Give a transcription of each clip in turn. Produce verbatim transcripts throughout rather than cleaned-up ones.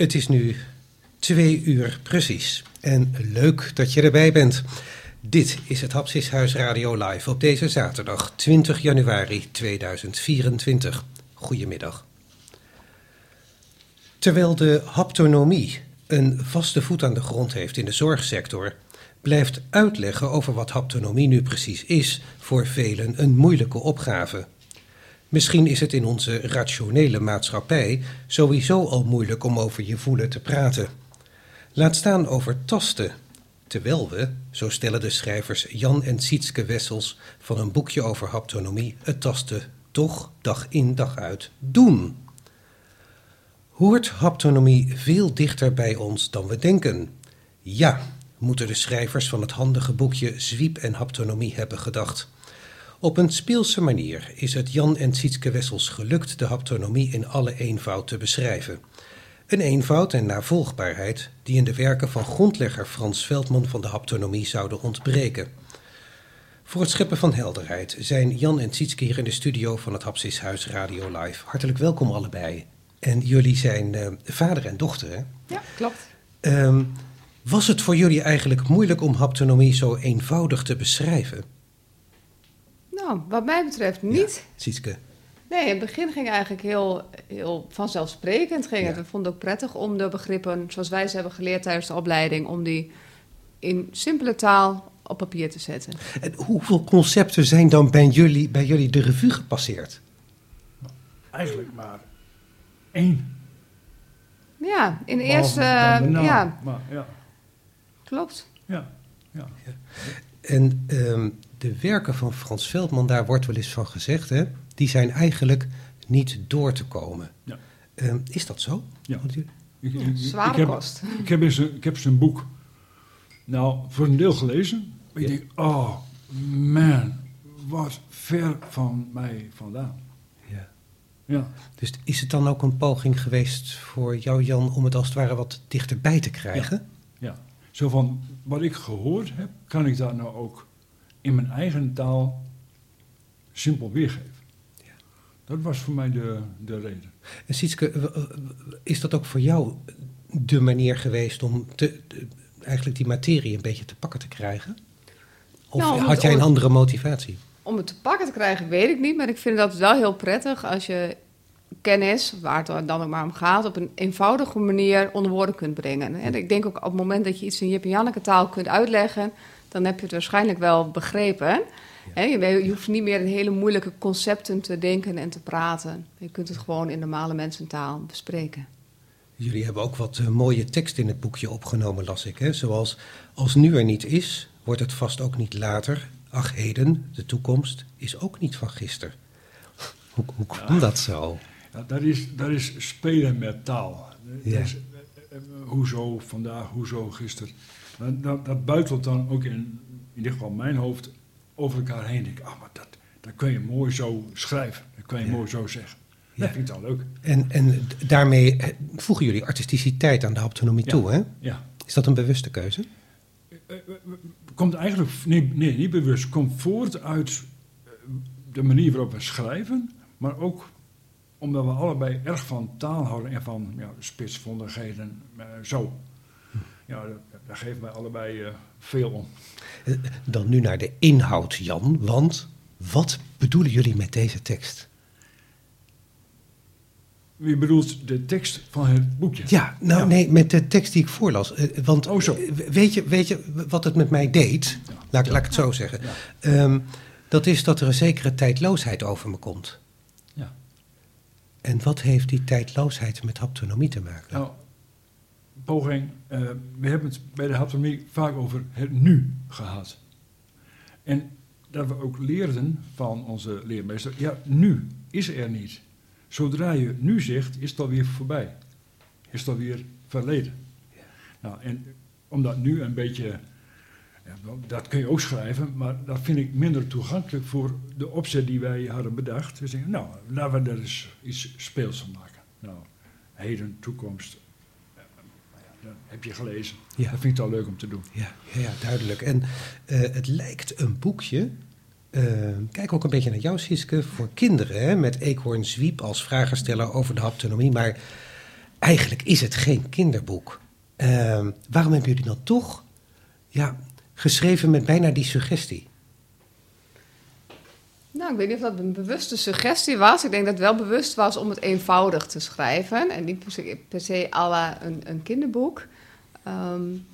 Het is nu twee uur precies. En leuk dat je erbij bent. Dit is het Hapsishuis Radio Live op deze zaterdag twintig januari tweeduizend vierentwintig. Goedemiddag. Terwijl de haptonomie een vaste voet aan de grond heeft in de zorgsector, blijft uitleggen over wat haptonomie nu precies is voor velen een moeilijke opgave. Misschien is het in onze rationele maatschappij sowieso al moeilijk om over je voelen te praten. Laat staan over tasten. Terwijl we, zo stellen de schrijvers Jan en Sietske Wessels van een boekje over haptonomie, het tasten toch dag in dag uit doen. Hoort haptonomie veel dichter bij ons dan we denken? Ja, moeten de schrijvers van het handige boekje Zwiep en Haptonomie hebben gedacht. Op een speelse manier is het Jan en Sietske Wessels gelukt de haptonomie in alle eenvoud te beschrijven. Een eenvoud en navolgbaarheid die in de werken van grondlegger Frans Veldman van de haptonomie zouden ontbreken. Voor het scheppen van helderheid zijn Jan en Sietske hier in de studio van het Hapsishuis Radio Live. Hartelijk welkom allebei. En jullie zijn uh, vader en dochter, hè? Ja, klopt. Um, was het voor jullie eigenlijk moeilijk om haptonomie zo eenvoudig te beschrijven? Nou, wat mij betreft niet. Ja, Sietske. Nee, in het begin ging eigenlijk heel, heel vanzelfsprekend. Ging het. Ja. We vonden het ook prettig om de begrippen, zoals wij ze hebben geleerd tijdens de opleiding, om die in simpele taal op papier te zetten. En hoeveel concepten zijn dan bij jullie, bij jullie de revue gepasseerd? Eigenlijk maar één. Ja, in de Behalve eerste... dan de naam. ja, Maar, ja, klopt. ja, ja. En um, de werken van Frans Veldman, daar wordt wel eens van gezegd, hè, die zijn eigenlijk niet door te komen. Ja. Um, is dat zo? Ja. Want u- Ik, Ja, ik- zware ik heb, kost. Ik heb, eens, een- ik heb zijn boek nou voor een deel gelezen. Maar Ja. ik denk, oh man, wat ver van mij vandaan. Ja. Ja, Dus is het dan ook een poging geweest voor jou, Jan, om het als het ware wat dichterbij te krijgen? ja. Zo van, wat ik gehoord heb, kan ik dat nou ook in mijn eigen taal simpel weergeven. Ja. Dat was voor mij de, de reden. En Sietske, w- w- is dat ook voor jou de manier geweest om te, de- eigenlijk die materie een beetje te pakken te krijgen? Of Nou, om had het- jij een om- andere motivatie? Om het te pakken te krijgen, weet ik niet. Maar ik vind dat wel heel prettig als je kennis, waar het dan ook maar om gaat, op een eenvoudige manier onder woorden kunt brengen. En ik denk ook op het moment dat je iets in Jip en Janneke taal kunt uitleggen, dan heb je het waarschijnlijk wel begrepen. Hè, je, weet- je hoeft niet meer in hele moeilijke concepten te denken en te praten. Je kunt het gewoon in normale mensentaal bespreken. Jullie hebben ook wat uh, mooie tekst in het boekje opgenomen, las ik. Hè? Zoals, als nu er niet is, wordt het vast ook niet later. Ach heden, de toekomst, is ook niet van gisteren. Hoe, hoe kwam dat zo? Ja, dat, is, dat is spelen met taal. Ja. Dat is, eh, eh, hoezo vandaag, hoezo gisteren. Dat, dat, dat buitelt dan ook in, in dit geval mijn hoofd over elkaar heen. Ik denk, ah, maar dat, dat kun je mooi zo schrijven. Dat kun je Ja. mooi zo zeggen. Ja. Dat vind ik dan leuk. En, en d- daarmee eh, voegen jullie artisticiteit aan de haptonomie Ja. toe, hè? Ja. Is dat een bewuste keuze? Eh, eh, Komt eigenlijk, nee, nee, niet bewust, komt voort uit eh, de manier waarop we schrijven, maar ook omdat we allebei erg van taal houden en van ja, spitsvondigheden, eh, zo. Ja, dat- daar geven wij allebei eh, veel om. Eh, Dan nu naar de inhoud, Jan. Want wat bedoelen jullie met deze tekst? Je bedoelt de tekst van het boekje? Ja, nou Ja. nee, met de tekst die ik voorlas. Eh, Want Oh, zo. eh, weet, je, weet je wat het met mij deed? Ja. Laat, Ja. laat ik het zo zeggen. Ja. Ehm, dat is dat er een zekere tijdloosheid over me komt. Ja. En wat heeft die tijdloosheid met haptonomie te maken? Nou, poging, eh, we hebben het bij de haptonomie vaak over het nu gehad. En dat we ook leerden van onze leermeester, ja, nu is er niet. Zodra je nu zegt, is het alweer voorbij. Is het alweer verleden. Nou, en omdat nu een beetje, ja, dat kun je ook schrijven, maar dat vind ik minder toegankelijk voor de opzet die wij hadden bedacht. Dus denk ik, nou, laten we er eens iets speels van maken. Nou, heden, toekomst, eh, nou ja, dat heb je gelezen. Ja. Dat vind ik al leuk om te doen. Ja, ja, ja, duidelijk. En eh, het lijkt een boekje. eh, kijk ook een beetje naar jou, Sietske, voor kinderen. Hè, met Eekhoorn Zwiep als vragensteller over de haptonomie. Maar eigenlijk is het geen kinderboek. Uh, waarom hebben jullie dan toch ja, geschreven met bijna die suggestie? Nou, ik weet niet of dat een bewuste suggestie was. Ik denk dat het wel bewust was om het eenvoudig te schrijven. En niet per se à la een, een kinderboek. Um,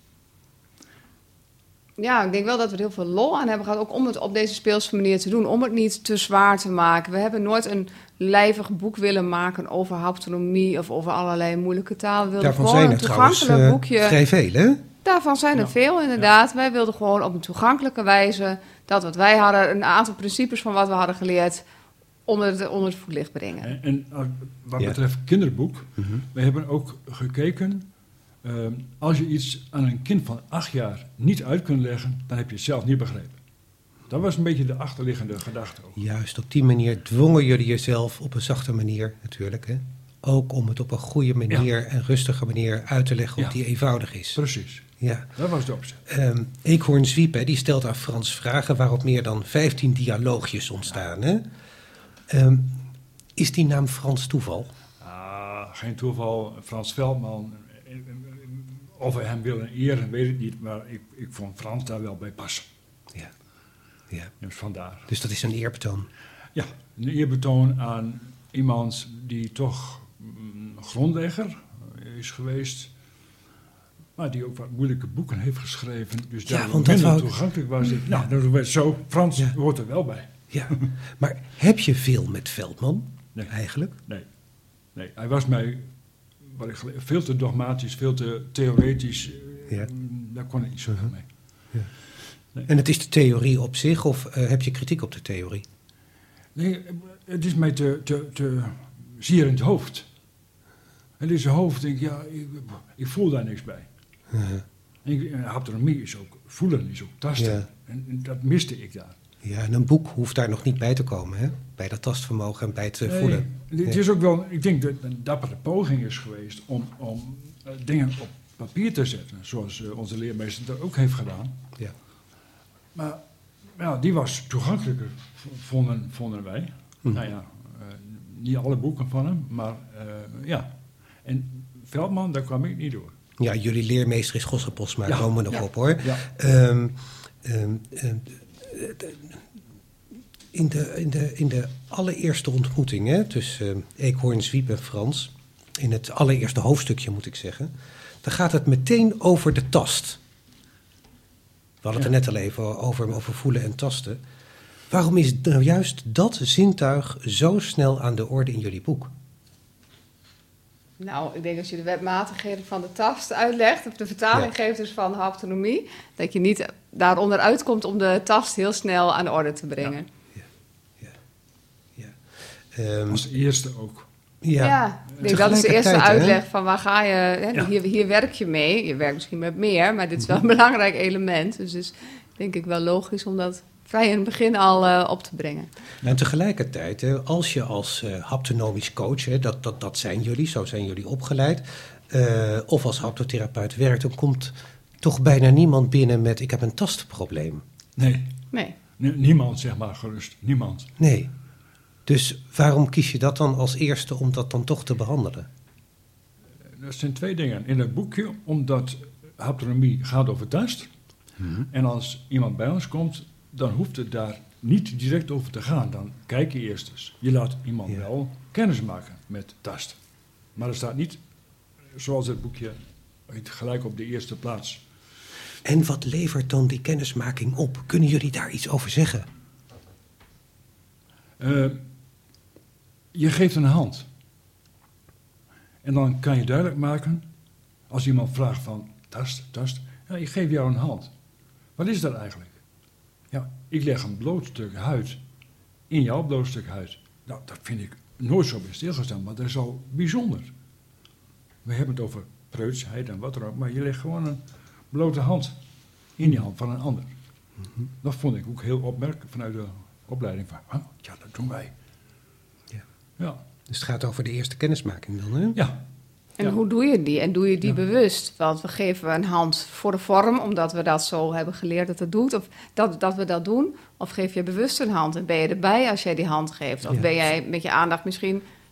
ja, ik denk wel dat we er heel veel lol aan hebben gehad. Ook om het op deze speelse manier te doen. Om het niet te zwaar te maken. We hebben nooit een lijvig boek willen maken over haptonomie of over allerlei moeilijke taal. We wilden Daarvan gewoon zijn er een toegankelijk trouwens uh, boekje. vrij veel, hè? Daarvan zijn er ja. veel, inderdaad. Ja. Wij wilden gewoon op een toegankelijke wijze dat wat wij hadden, een aantal principes van wat we hadden geleerd, onder het, onder het voetlicht brengen. En, en uh, wat ja. betreft kinderboek, Mm-hmm. we hebben ook gekeken, uh, als je iets aan een kind van acht jaar niet uit kunt leggen, dan heb je het zelf niet begrepen. Dat was een beetje de achterliggende gedachte ook. Juist, op die manier dwongen jullie jezelf op een zachte manier natuurlijk, hè? Ook om het op een goede manier ja. en rustige manier uit te leggen, ja. op die eenvoudig is. Precies. Ja. Dat was de opzet. Um, Eekhoorn Zwiep, hè, die stelt aan Frans vragen waarop meer dan vijftien dialoogjes ontstaan. Hè? Um, is die naam Frans toeval? Ah, geen toeval. Frans Veldman, of we hem willen eren, weet ik niet. Maar ik, ik vond Frans daar wel bij passen. Ja. ja. Dus vandaar. Dus dat is een eerbetoon? Ja, een eerbetoon aan iemand die toch mm, grondlegger is geweest. Maar die ook wat moeilijke boeken heeft geschreven. Dus ja, daar want minder dat toegankelijk was. Ik, ja. Nou, dat werd zo. Frans ja. hoort er wel bij. Ja, maar heb je veel met Veldman nee. eigenlijk? Nee. nee, hij was mij wat ik gele- veel te dogmatisch, veel te theoretisch. Ja. Daar kon ik niet zo veel mee. Ja. Nee. En het is de theorie op zich of uh, heb je kritiek op de theorie? Nee, het is mij te, te, te zeer in het hoofd. En in zijn hoofd denk ik, ja, ik, ik voel daar niks bij. Uh-huh. En, en haptonomie is ook voelen, is ook tasten. Ja. En, en dat miste ik daar. Ja, en een boek hoeft daar nog niet bij te komen, hè? Bij dat tastvermogen en bij het uh, Nee, voelen. Het Nee. is ook wel, ik denk dat het een dappere poging is geweest om, om uh, dingen op papier te zetten. Zoals uh, onze leermeester dat ook heeft gedaan. Ja. Maar ja, die was toegankelijker, vonden, vonden wij. Hm. Nou ja, uh, niet alle boeken van hem, maar uh, ja. En Veldman, daar kwam ik niet door. Ja, jullie leermeester is Gosse Posma, Ja. komen we nog Ja. op hoor. Ja. Um, um, um, in, de, in, de, in de allereerste ontmoeting hè, tussen uh, Eekhoorn, Zwiep en Frans, in het allereerste hoofdstukje moet ik zeggen, dan gaat het meteen over de tast. We hadden het Ja. er net al even over, over voelen en tasten. Waarom is nou juist dat zintuig zo snel aan de orde in jullie boek? Nou, ik denk als je de wetmatigheden van de tast uitlegt, of de vertaling Ja. geeft dus van haptonomie, dat je niet daaronder uitkomt om de tast heel snel aan de orde te brengen. Ja. Ja. Ja. Um, Als eerste ook. ja. Ja, ik denk dat is de eerste Tegelijkertijd, hè? uitleg van waar ga je, hè, Ja. hier, hier werk je mee. Je werkt misschien met meer, maar dit is wel een belangrijk element. Dus het is denk ik wel logisch om dat vrij in het begin al uh, op te brengen. En tegelijkertijd, hè, als je als uh, haptonomisch coach, hè, dat, dat, dat zijn jullie, zo zijn jullie opgeleid, uh, of als haptotherapeut werkt, dan komt toch bijna niemand binnen met ik heb een tastprobleem. Nee, Nee. n- niemand zeg maar gerust. Niemand. Nee. Dus waarom kies je dat dan als eerste om dat dan toch te behandelen? Dat zijn twee dingen. In het boekje, omdat haptonomie gaat over tast. Mm-hmm. En als iemand bij ons komt, dan hoeft het daar niet direct over te gaan. Dan kijk je eerst eens. Je laat iemand Ja. wel kennis maken met tast. Maar er staat niet, zoals het boekje, gelijk op de eerste plaats. En wat levert dan die kennismaking op? Kunnen jullie daar iets over zeggen? Uh, je geeft een hand. En dan kan je duidelijk maken, als iemand vraagt van tast, tast, ja, ik geef jou een hand. Wat is dat eigenlijk? Ja, ik leg een bloot stuk huid in jouw bloot stuk huid. Nou, dat vind ik nooit zo bij stilgestaan, maar dat is al bijzonder. We hebben het over preutsheid en wat dan ook, maar je legt gewoon een blote hand in die hand van een ander. Mm-hmm. Dat vond ik ook heel opmerkelijk vanuit de opleiding van, huh, ja, dat doen wij. Ja. Ja. Dus het gaat over de eerste kennismaking dan, hè? Ja. En Ja. hoe doe je die? En doe je die Ja. bewust? Want we geven een hand voor de vorm, omdat we dat zo hebben geleerd dat het doet. Of dat, dat we dat doen. Of geef je bewust een hand en ben je erbij als jij die hand geeft? Of Ja. ben jij met je aandacht misschien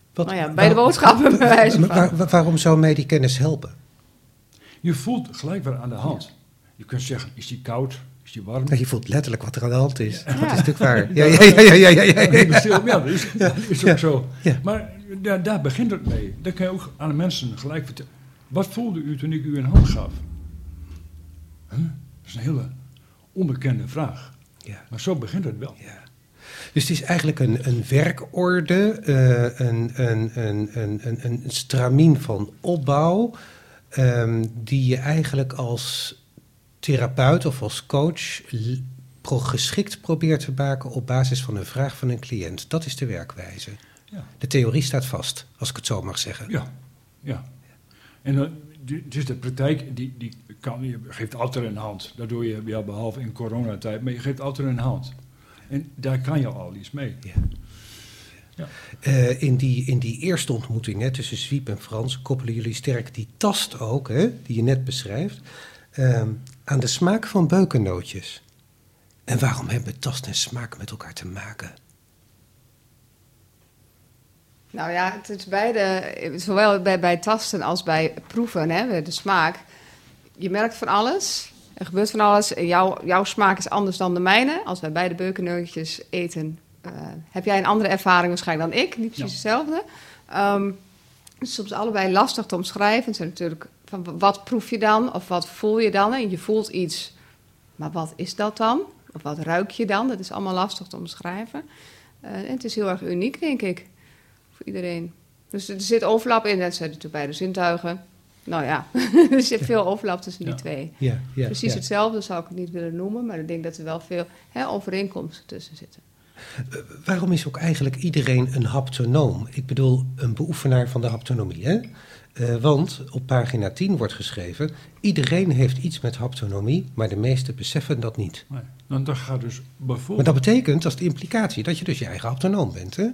Wat, Nou ja, bij de boodschappen bij wijze van. Waar, waar, waarom zou mij die kennis helpen? Je voelt gelijk wat aan de hand. Ja. Je kunt zeggen, is die koud? Is die warm? Nou, je voelt letterlijk wat er aan de hand is. Ja. Dat is natuurlijk waar. Ja, ja, ja, ja, ja, ja, ja, ja. Ja, dat is, dat is ook Ja. zo. Ja. Maar daar, daar begint het mee. Dan kan je ook aan de mensen gelijk vertellen. Wat voelde u toen ik u een hand gaf? Huh? Dat is een hele onbekende vraag. Ja. Maar zo begint het wel. Ja. Dus het is eigenlijk een, een werkorde, uh, een, een, een, een, een, een stramien van opbouw, um, die je eigenlijk als therapeut of als coach l- pro- geschikt probeert te maken op basis van een vraag van een cliënt. Dat is de werkwijze. Ja. De theorie staat vast, als ik het zo mag zeggen. Ja, ja. En uh, die, dus de praktijk, die, die kan, je geeft altijd een hand. Dat doe je, ja, behalve in coronatijd, maar je geeft altijd een hand. En daar kan je al iets mee. Ja. Ja. Uh, in, die, in die eerste ontmoeting hè, tussen Zwiep en Frans koppelen jullie sterk die tast ook, hè, die je net beschrijft, uh, aan de smaak van beukennootjes. En waarom hebben tast en smaak met elkaar te maken? Nou ja, het is beide, zowel bij, bij tasten als bij proeven, hè, bij de smaak. Je merkt van alles, er gebeurt van alles. En jouw, jouw smaak is anders dan de mijne. Als wij beide beukennootjes eten, uh, heb jij een andere ervaring waarschijnlijk dan ik. Niet precies Ja. hetzelfde. Um, het is soms allebei lastig te omschrijven. Het zijn natuurlijk van wat proef je dan of wat voel je dan? En je voelt iets, maar wat is dat dan? Of wat ruik je dan? Dat is allemaal lastig te omschrijven. Uh, en het is heel erg uniek, denk ik. Voor iedereen. Dus er zit overlap in. Dat zijn natuurlijk beide zintuigen. Nou ja, er zit veel overlap tussen die Ja. twee. Ja, ja, Precies ja. hetzelfde zou ik het niet willen noemen. Maar ik denk dat er wel veel hè, overeenkomsten tussen zitten. Uh, waarom is ook eigenlijk iedereen een haptonoom? Ik bedoel, een beoefenaar van de haptonomie, hè? Uh, want op pagina tien wordt geschreven, iedereen heeft iets met haptonomie, maar de meesten beseffen dat niet. Nee. Dan dat gaat dus bijvoorbeeld... Maar dat betekent, dat is de implicatie, dat je dus je eigen haptonoom bent, hè?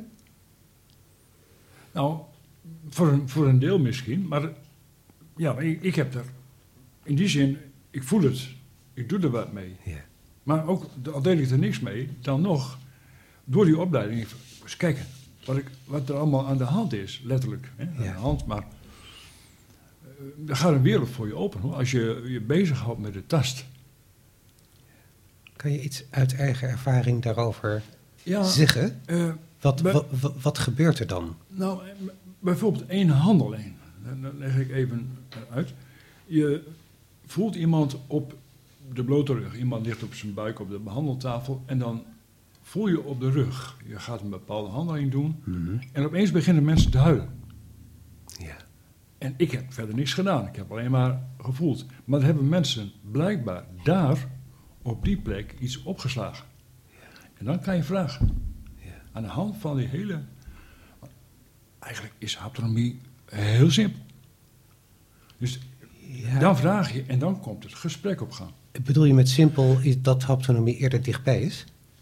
Nou, voor een, voor een deel misschien, maar ja, ik, ik heb er in die zin, ik voel het, ik doe er wat mee. Ja. Maar ook, al deed ik er niks mee, dan nog, door die opleiding, even eens kijken wat, ik, wat er allemaal aan de hand is, letterlijk. Hè, aan Ja. de hand, maar uh, er gaat een wereld voor je open, hoor, als je je bezighoudt met de tast. Kan je iets uit eigen ervaring daarover Ja, zeggen? uh, Wat, bij- wat, wat, wat gebeurt er dan? Nou, eh, bijvoorbeeld één handeling. Dan dan leg ik even uit. Je voelt iemand op de blote rug. Iemand ligt op zijn buik op de behandeltafel. En dan voel je op de rug. Je gaat een bepaalde handeling doen. Mm-hmm. En opeens beginnen mensen te huilen. Ja. En ik heb verder niks gedaan. Ik heb alleen maar gevoeld. Maar er hebben mensen blijkbaar daar op die plek iets opgeslagen. En dan kan je vragen. Ja. Aan de hand van die hele... Eigenlijk is haptonomie heel simpel. Dus Ja. dan vraag je en dan komt het gesprek op gang. Bedoel je met simpel is dat haptonomie eerder dichtbij is?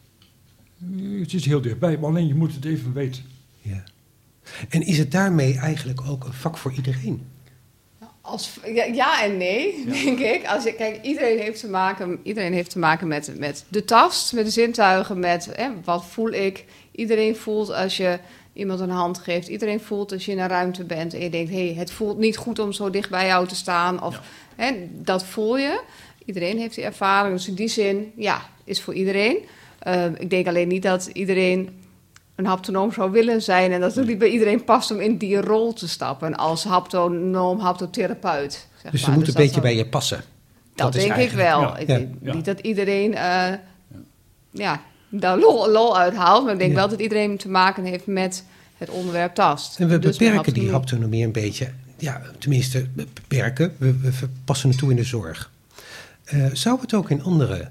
Het is heel dichtbij, maar alleen je moet het even weten. Ja. En is het daarmee eigenlijk ook een vak voor iedereen? Als, ja, ja en nee, Ja. denk ik. Als je, kijk, iedereen heeft te maken, iedereen heeft te maken met, met de tast, met de zintuigen, met hè, wat voel ik. Iedereen voelt als je iemand een hand geeft. Iedereen voelt als je in een ruimte bent en je denkt, hé, hey, het voelt niet goed om zo dicht bij jou te staan. Of, Ja. hè, dat voel je. Iedereen heeft die ervaring. Dus in die zin, ja, is voor iedereen. Uh, ik denk alleen niet dat iedereen een haptonoom zou willen zijn en dat het niet bij iedereen past om in die rol te stappen als haptonoom, haptotherapeut. Zeg Dus ze maar. moet een dat beetje zal- bij je passen. Dat, is denk ik eigenlijk- wel. ja, Ik ja, denk ja. niet dat iedereen uh, ja, daar lol, lol uit haalt, maar ik denk Ja. wel dat iedereen te maken heeft met het onderwerp tast. En we Dus met beperken die haptonomie. haptonomie een beetje. Ja, tenminste, we beperken. We, we passen het toe in de zorg. Uh, zou het ook in andere,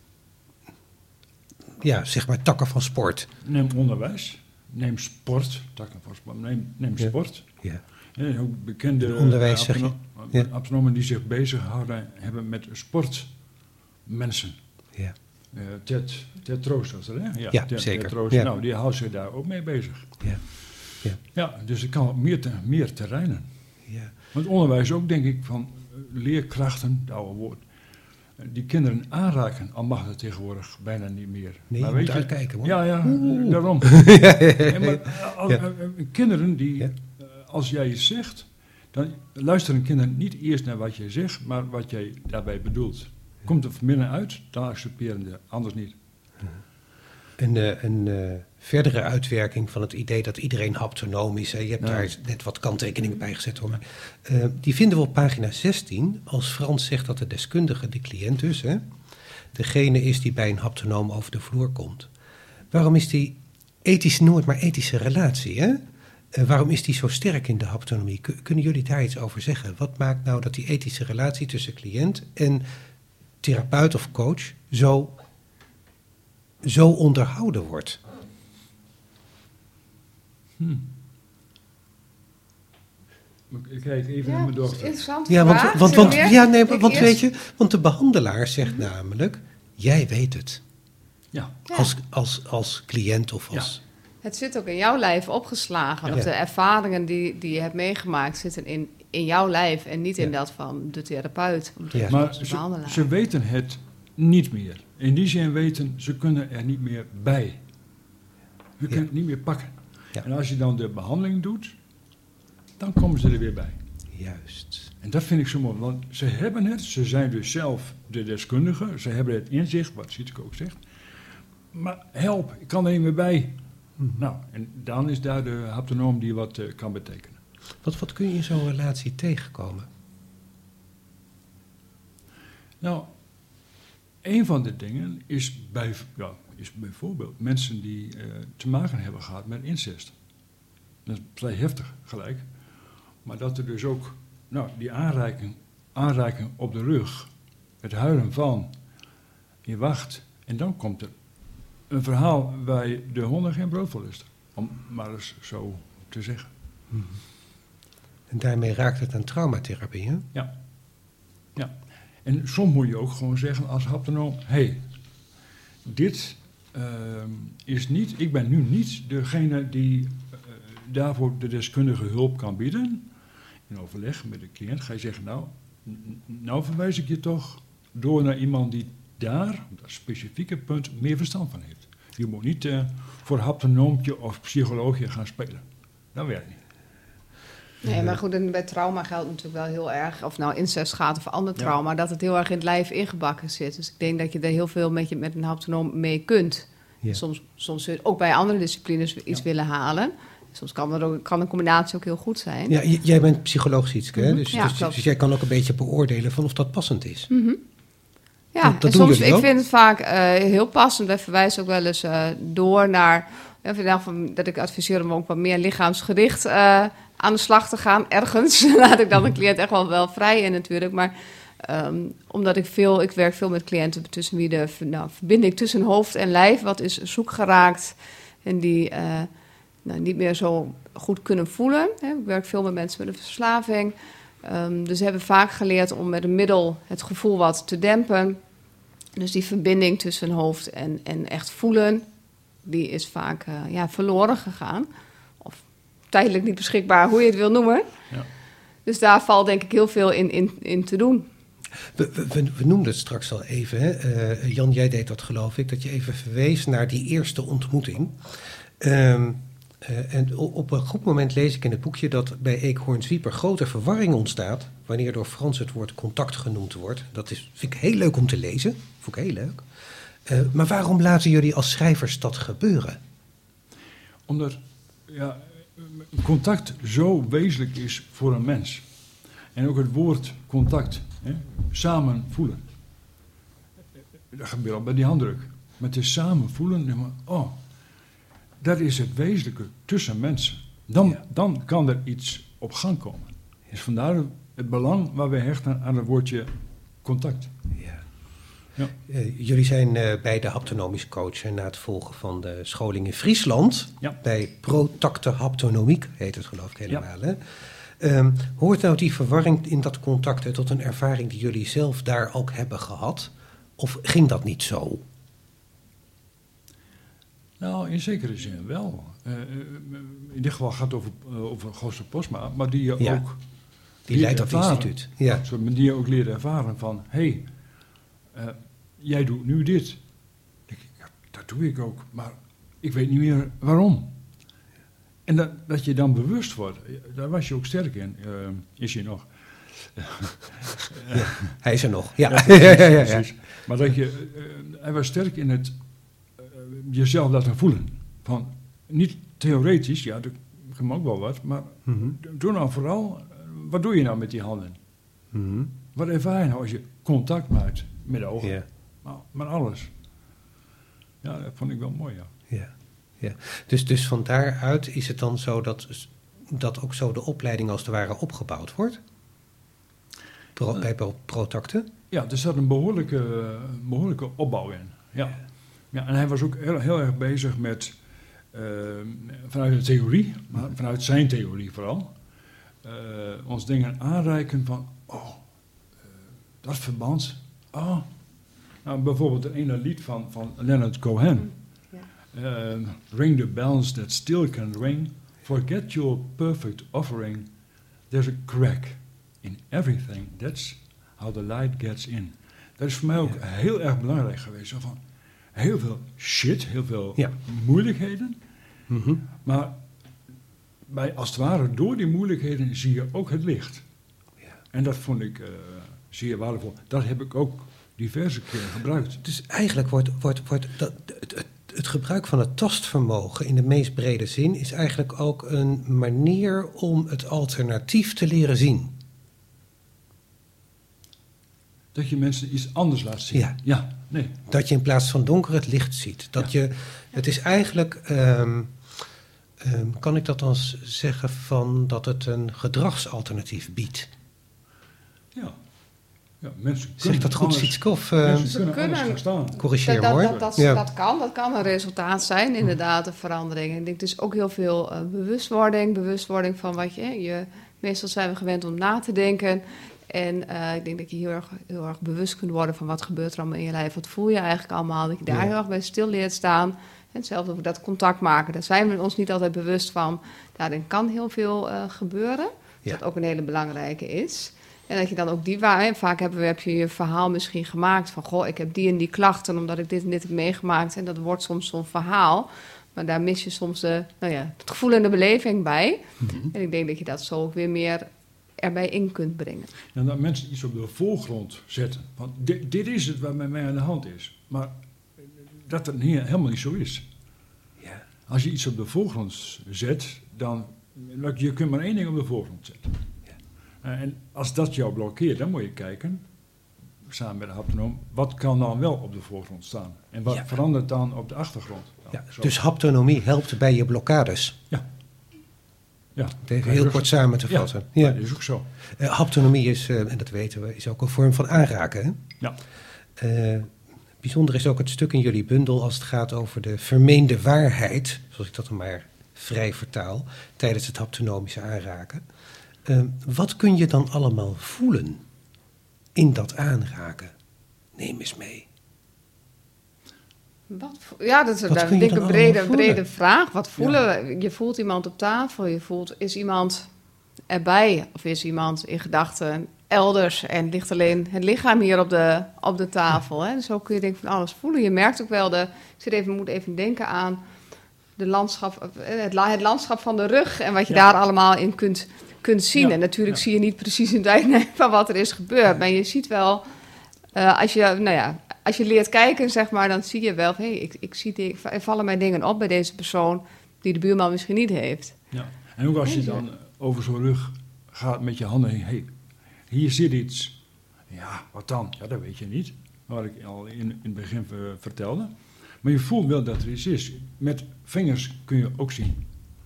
ja, zeg maar takken van sport? Neem onderwijs, neem sport, takken van sport, neem, neem Ja. sport. Ja. Ja, ook bekende In onderwijs, eh, zeg je? haptono- Ja. haptonomen die zich bezighouden hebben met sportmensen. Ja. Uh, Ted, Ted Troost was er, hè? Ja, Ted, zeker. Ted Troost, Ja. nou, die houdt zich daar ook mee bezig. Ja. Ja. Ja, dus er kan op meer, te, meer terreinen. Ja. Want onderwijs ook, denk ik, van uh, leerkrachten, dat oude woord. die kinderen aanraken, al mag dat tegenwoordig bijna niet meer. Nee, maar je moet uitkijken, hoor. Ja, ja, Oeh. daarom. ja, ja, ja, Ja, maar, ja. al- Ja. uh, uh, kinderen die, Ja. uh, als jij iets zegt, dan luisteren kinderen niet eerst naar wat jij zegt, maar wat jij daarbij bedoelt. Komt er van binnen uit, dan accepteren ze, anders niet. Een, uh, een uh, verdere uitwerking van het idee dat iedereen haptonoom is. Hè. Je hebt Ja. daar net wat kanttekeningen bij gezet, hoor. Maar, uh, die vinden we op pagina zestien. Als Frans zegt dat de deskundige, de cliënt dus, hè, degene is die bij een haptonoom over de vloer komt. Waarom is die ethische, noem het maar ethische relatie, hè? Uh, waarom is die zo sterk in de haptonomie? K- kunnen jullie daar iets over zeggen? Wat maakt nou dat die ethische relatie tussen cliënt en therapeut of coach zo, zo onderhouden wordt? Hm. Ik kijk even naar Ja, mijn dat is een dochter. interessante Ja, want, vraag. want, Zit er want, weer- ja, nee, Ik want eerst- weet je, want de behandelaar zegt namelijk, jij weet het. Ja, Ja. Als, als, als cliënt of als... Het zit ook in jouw lijf opgeslagen. Ja. Of de ervaringen die, die je hebt meegemaakt zitten in, in jouw lijf en niet in Ja. dat van de therapeut. Of de, Ja. maar of de ze, behandelaar. ze weten het niet meer. In die zin weten, ze kunnen er niet meer bij. Ze kunnen het niet meer pakken. Ja. En als je dan de behandeling doet, dan komen ze er weer bij. Juist. En dat vind ik zo mooi, want ze hebben het, ze zijn dus zelf de deskundige, ze hebben het in zich, wat Sietke ook zegt. Maar help, ik kan er niet meer bij. Nou, en dan is daar de haptonoom die wat uh, kan betekenen. Wat, wat kun je in zo'n relatie tegenkomen? Nou, een van de dingen is, bij, ja, is bijvoorbeeld mensen die uh, te maken hebben gehad met incest. Dat is vrij heftig gelijk. Maar dat er dus ook, nou, die aanreiking, aanreiking op de rug, het huilen van, je wacht, en dan komt er een verhaal waar je de honden geen brood voor lust. Om maar eens zo te zeggen. En daarmee raakt het aan traumatherapie, hè? Ja. Ja. En soms moet je ook gewoon zeggen als haptonoom, hé, hey, dit uh, is niet, ik ben nu niet degene die uh, daarvoor de deskundige hulp kan bieden. In overleg met de cliënt ga je zeggen, nou, n- nou verwijs ik je toch door naar iemand die daar, op dat specifieke punt, meer verstand van heeft. Je moet niet uh, voor haptonoompje of psycholoogje gaan spelen. Dat werkt niet. Nee, maar goed, en bij trauma geldt natuurlijk wel heel erg, of nou incest gaat of ander Ja. trauma, dat het heel erg in het lijf ingebakken zit. Dus ik denk dat je er heel veel met, je, met een haptonoom mee kunt. Ja. Soms, soms zul je ook bij andere disciplines iets Ja. willen halen. Soms kan, er ook, kan een combinatie ook heel goed zijn. Ja, j- jij bent psycholoog, Sietske, hè? Mhm. Dus, Ja, dus, klopt. dus jij kan ook een beetje beoordelen van of dat passend is. Mhm. Ja, Dat- dat en doen soms, jullie ik ook? vind het vaak uh, heel passend. Wij verwijzen ook wel eens uh, door naar, ja, in ieder geval dat ik adviseer om ook wat meer lichaamsgericht uh, aan de slag te gaan. Ergens laat ik dan een cliënt echt wel, wel vrij in natuurlijk. Maar um, omdat ik veel, ik werk veel met cliënten tussen wie de nou, verbinding tussen hoofd en lijf wat is zoek geraakt. En die uh, nou, niet meer zo goed kunnen voelen. Hè. Ik werk veel met mensen met een verslaving. Um, dus ze hebben vaak geleerd om met een middel het gevoel wat te dempen. Dus die verbinding tussen hoofd en, en echt voelen, die is vaak uh, ja, verloren gegaan. Of tijdelijk niet beschikbaar, hoe je het wil noemen. Ja. Dus daar valt denk ik heel veel in, in, in te doen. We, we, we- we noemden het straks al even, hè? Eh, Jan, jij deed dat geloof ik, dat je even verwees naar die eerste ontmoeting. Ehm, eh, en o- op een goed moment lees ik in het boekje dat bij Eekhoorn-Zwieper grote verwarring ontstaat wanneer door Frans het woord contact genoemd wordt. Dat is, vind ik heel leuk om te lezen, vond ik heel leuk. Eh, maar waarom laten jullie als schrijvers dat gebeuren? Omdat ja, contact zo wezenlijk is voor een mens. En ook het woord contact, hè, samen voelen. Dat gebeurt al bij die handdruk. Maar het is samen voelen, zeg maar, oh, dat is het wezenlijke tussen mensen. Dan, Ja. dan kan er iets op gang komen. Dus vandaar het belang waar we hechten aan het woordje contact. Ja. Ja. Eh, jullie zijn eh, beide haptonomisch coach en na het volgen van de scholing in Friesland, Ja. bij protacte haptonomiek, heet het geloof ik helemaal. Hè? Ehm, hoort nou die verwarring in dat contact eh, tot een ervaring die jullie zelf daar ook hebben gehad? Of ging dat niet zo? Nou, in zekere zin wel. Uh, in dit geval gaat het over, uh, over Gooster Posma, maar die je Ja. ook Die leert leidt dat ervaren. instituut. Ja. Zo, maar die je ook leert ervaren van, hé, hey, uh, jij doet nu dit. Dan denk ik, ja, dat doe ik ook, maar ik weet niet meer waarom. En dat, dat je dan bewust wordt, daar was je ook sterk in. Uh, is je nog? Ja, hij is er nog, ja. Ja, precies, ja, ja, ja. Precies. Maar dat je, uh, hij was sterk in het uh, jezelf laten voelen. Van, niet theoretisch, ja, dat kan ook wel wat, maar mm-hmm. doe nou vooral, uh, wat doe je nou met die handen? Mm-hmm. Wat ervaar je nou als je contact maakt met de ogen? Yeah. Maar, maar alles. Ja, dat vond ik wel mooi, ja. Ja, ja. Dus, dus van daaruit is het dan zo dat, dat ook zo de opleiding als het ware opgebouwd wordt? Pro, uh, bij Protacte? Ja, er zat een behoorlijke, behoorlijke opbouw in. Ja. Ja, en hij was ook heel, heel erg bezig met, uh, vanuit de theorie, maar vanuit zijn theorie vooral, uh, ons dingen aanreiken van, oh, uh, dat verband, oh. Nou, bijvoorbeeld een ene lied van, van Leonard Cohen. Ja. Uh, ring the bells that still can ring, forget your perfect offering, there's a crack in everything, that's how the light gets in. Dat is voor mij ook ja. heel erg belangrijk geweest. Van heel veel shit, heel veel ja. moeilijkheden. Mm-hmm. Maar bij, als het ware, door die moeilijkheden zie je ook het licht. Ja. En dat vond ik uh, zeer waardevol. Dat heb ik ook diverse keren gebruikt. Dus eigenlijk wordt, wordt, wordt dat, het, het, het gebruik van het tastvermogen in de meest brede zin is eigenlijk ook een manier om het alternatief te leren zien. Dat je mensen iets anders laat zien. Ja. ja, nee. Dat je in plaats van donker het licht ziet. Dat ja. je, het is eigenlijk, um, um, kan ik dat dan zeggen van dat het een gedragsalternatief biedt? Ja. Ja, mensen zeg dat goed, Sietskoff? Uh, mensen kunnen, kunnen anders gaan staan. Corrigeer dat, mooi. Dat, dat, ja. dat kan, dat kan een resultaat zijn, inderdaad, de verandering. Ik denk dus ook heel veel uh, bewustwording, bewustwording van wat je, je... Meestal zijn we gewend om na te denken. En uh, ik denk dat je heel erg, heel erg bewust kunt worden van wat gebeurt er allemaal in je lijf. Wat voel je eigenlijk allemaal? Dat je daar ja. heel erg bij stil leert staan. En hetzelfde over dat contact maken. Daar zijn we ons niet altijd bewust van. Daarin kan heel veel uh, gebeuren. Ja. Dat ook een hele belangrijke is. En dat je dan ook die waar. Vaak hebben we, heb je je verhaal misschien gemaakt van goh, ik heb die en die klachten omdat ik dit en dit heb meegemaakt. En dat wordt soms zo'n verhaal. Maar daar mis je soms de, nou ja, het gevoel en de beleving bij. Mm-hmm. En ik denk dat je dat zo ook weer meer erbij in kunt brengen. En dat mensen iets op de voorgrond zetten. Want dit, dit is het wat met mij aan de hand is. Maar dat het niet, helemaal niet zo is. Ja. Als je iets op de voorgrond zet, dan je kunt maar één ding op de voorgrond zetten. Ja. En als dat jou blokkeert, dan moet je kijken, samen met de haptonoom, wat kan dan wel op de voorgrond staan? En wat ja. verandert dan op de achtergrond? Ja, dus haptonomie helpt bij je blokkades. Ja. Ja, even heel kort samen te vatten. Ja, ja. Dat is ook zo. Uh, haptonomie is, uh, en dat weten we, is ook een vorm van aanraken. Hè? Ja. Uh, bijzonder is ook het stuk in jullie bundel als het gaat over de vermeende waarheid, zoals ik dat dan maar vrij vertaal, tijdens het haptonomische aanraken. Uh, wat kun je dan allemaal voelen in dat aanraken? Neem eens mee. Wat, ja, dat is denk ik een brede, brede vraag. Wat voelen ja. we? Je voelt iemand op tafel, je voelt, is iemand erbij? Of is iemand in gedachten elders en ligt alleen het lichaam hier op de, op de tafel? Hè? Dus zo kun je denk van alles voelen. Je merkt ook wel, de, ik zit even, moet even denken aan de landschap, het, het landschap van de rug en wat je ja. daar allemaal in kunt, kunt zien. Ja. En natuurlijk ja. zie je niet precies in tijd van wat er is gebeurd, maar je ziet wel, uh, als je, nou ja, als je leert kijken, zeg maar, dan zie je wel, hé, hey, ik, ik zie die, er vallen mij dingen op bij deze persoon die de buurman misschien niet heeft. Ja, en ook als je dan over zo'n rug gaat met je handen heen, hey, hier zit iets. Ja, wat dan? Ja, dat weet je niet, wat ik al in, in het begin ver, vertelde. Maar je voelt wel dat er iets is. Met vingers kun je ook zien.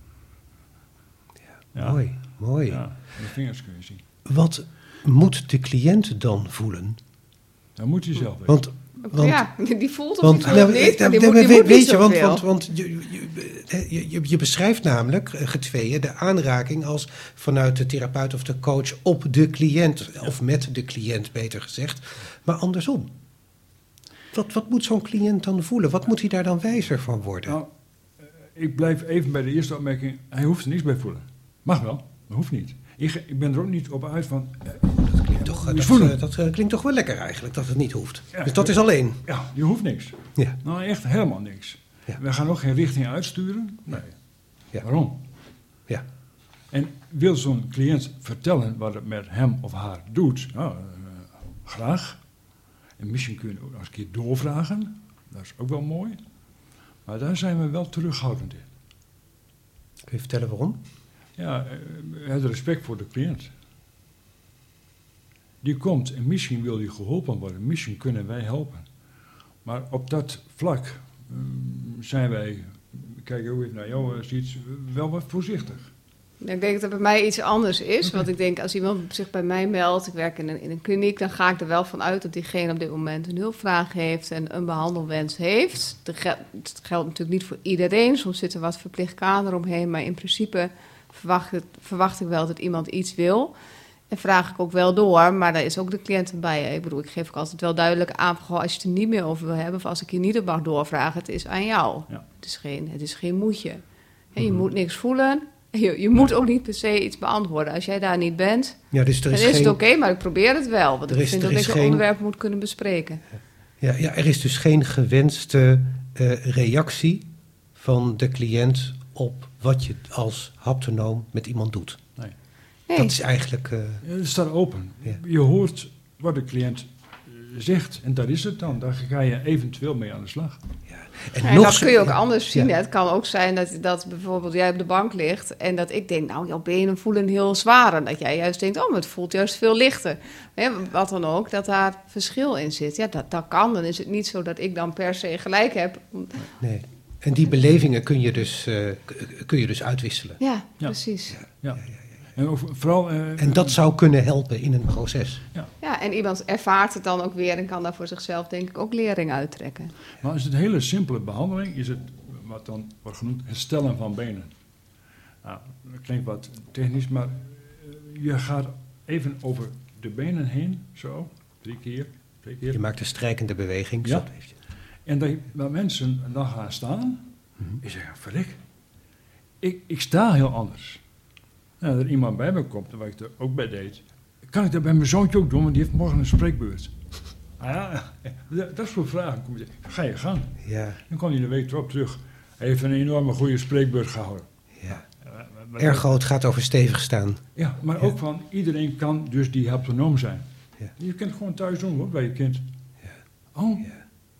Ja, ja. Mooi, mooi. Ja, met vingers kun je zien. Wat moet de cliënt dan voelen? Dat moet hij zelf weten. Want, want, ja, die voelt want, of nou, niet. Die die moet, die weet, moet weet je, want, want, want je, je, je, je beschrijft namelijk, getweeën, de aanraking als vanuit de therapeut of de coach op de cliënt, ja. of met de cliënt beter gezegd, maar andersom. Wat, wat moet zo'n cliënt dan voelen? Wat moet hij daar dan wijzer van worden? Nou, ik blijf even bij de eerste opmerking. Hij hoeft er niks bij voelen. Mag wel, maar hoeft niet. Ik, ik ben er ook niet op uit van, klinkt toch, uh, Dus dat, uh, dat uh, klinkt toch wel lekker eigenlijk, dat het niet hoeft. Ja, dus dat is alleen. Ja, je hoeft niks. Ja. Nou, echt helemaal niks. Ja. We gaan ook geen richting uitsturen. Nee. Ja. Waarom? Ja. En wil zo'n cliënt vertellen wat het met hem of haar doet? Nou, uh, graag. En misschien kun je ook nog eens een keer doorvragen. Dat is ook wel mooi. Maar daar zijn we wel terughoudend in. Kun je vertellen waarom? Ja, uh, het respect voor de cliënt. Die komt en misschien wil die geholpen worden. Misschien kunnen wij helpen. Maar op dat vlak um, zijn wij, kijk ook even naar jou, ziet, wel wat voorzichtig. Ik denk dat het bij mij iets anders is. Want ik denk, als iemand zich bij mij meldt, ik werk in een, in een kliniek, dan ga ik er wel van uit dat diegene op dit moment een hulpvraag heeft en een behandelwens heeft. Dat geldt, dat geldt natuurlijk niet voor iedereen. Soms zit er wat verplicht kader omheen, maar in principe verwacht, het, verwacht ik wel dat iemand iets wil. En vraag ik ook wel door, maar daar is ook de cliënt bij. Ik bedoel, ik geef ook altijd wel duidelijk aan, goh, als je het er niet meer over wil hebben, of als ik je niet op mag doorvragen, het is aan jou. Ja. Het is geen, het is geen moetje. En je Mm-hmm. moet niks voelen. Je, je moet ook niet per se iets beantwoorden. Als jij daar niet bent, Ja, dus er dan is is geen... het oké, okay, maar ik probeer het wel. Want Er ik is- vind er dat is ik geen- een onderwerp moet kunnen bespreken. Ja, ja, er is dus geen gewenste uh, reactie van de cliënt op wat je als haptonoom met iemand doet. Nee. Nee, Dat is eigenlijk... Uh, Ja, het staat open. Ja. Je hoort wat de cliënt uh, zegt en dat is het dan. Daar ga je eventueel mee aan de slag. ja. En, en nog dat zo- kun je ook ja, anders zien. ja. Hè. Het kan ook zijn dat, dat bijvoorbeeld jij op de bank ligt en dat ik denk, nou, jouw benen voelen heel zwaar. En dat jij juist denkt, oh, maar het voelt juist veel lichter. Hè, wat dan ook, dat daar verschil in zit. Ja, dat, dat kan. Dan is het niet zo dat ik dan per se gelijk heb. Nee. En die belevingen kun je dus, uh, k- kun je dus uitwisselen. Ja, Ja. precies. Ja. En over, vooral, uh, En dat zou kunnen helpen in een proces. Ja, en iemand ervaart het dan ook weer en kan daar voor zichzelf denk ik ook lering uittrekken. Maar als het een hele simpele behandeling is, het wat dan wordt genoemd herstellen van benen. Nou, dat klinkt wat technisch, maar uh, je gaat even over de benen heen, zo, drie keer, twee keer. Je maakt een strijkende beweging. Ja. Zo heeft je- En dat je, waar mensen dan gaan staan, Mhm. ik zeg, verrek, ik, ik sta heel anders. Nou, dat er iemand bij me komt, waar ik er ook bij deed, kan ik dat bij mijn zoontje ook doen, want die heeft morgen een spreekbeurt. Ah ja, dat dat soort vragen. Kom je, ga je gang. Ja, Dan kwam hij de week erop terug. Hij heeft een enorme goede spreekbeurt gehouden. ja. Uh, maar- Ergo, het gaat over stevig staan. Ja, maar Ja. ook van iedereen kan dus die haptonoom zijn. Ja. Je kunt het gewoon thuis doen hoor, bij je kind. Ja. Oh, Ja.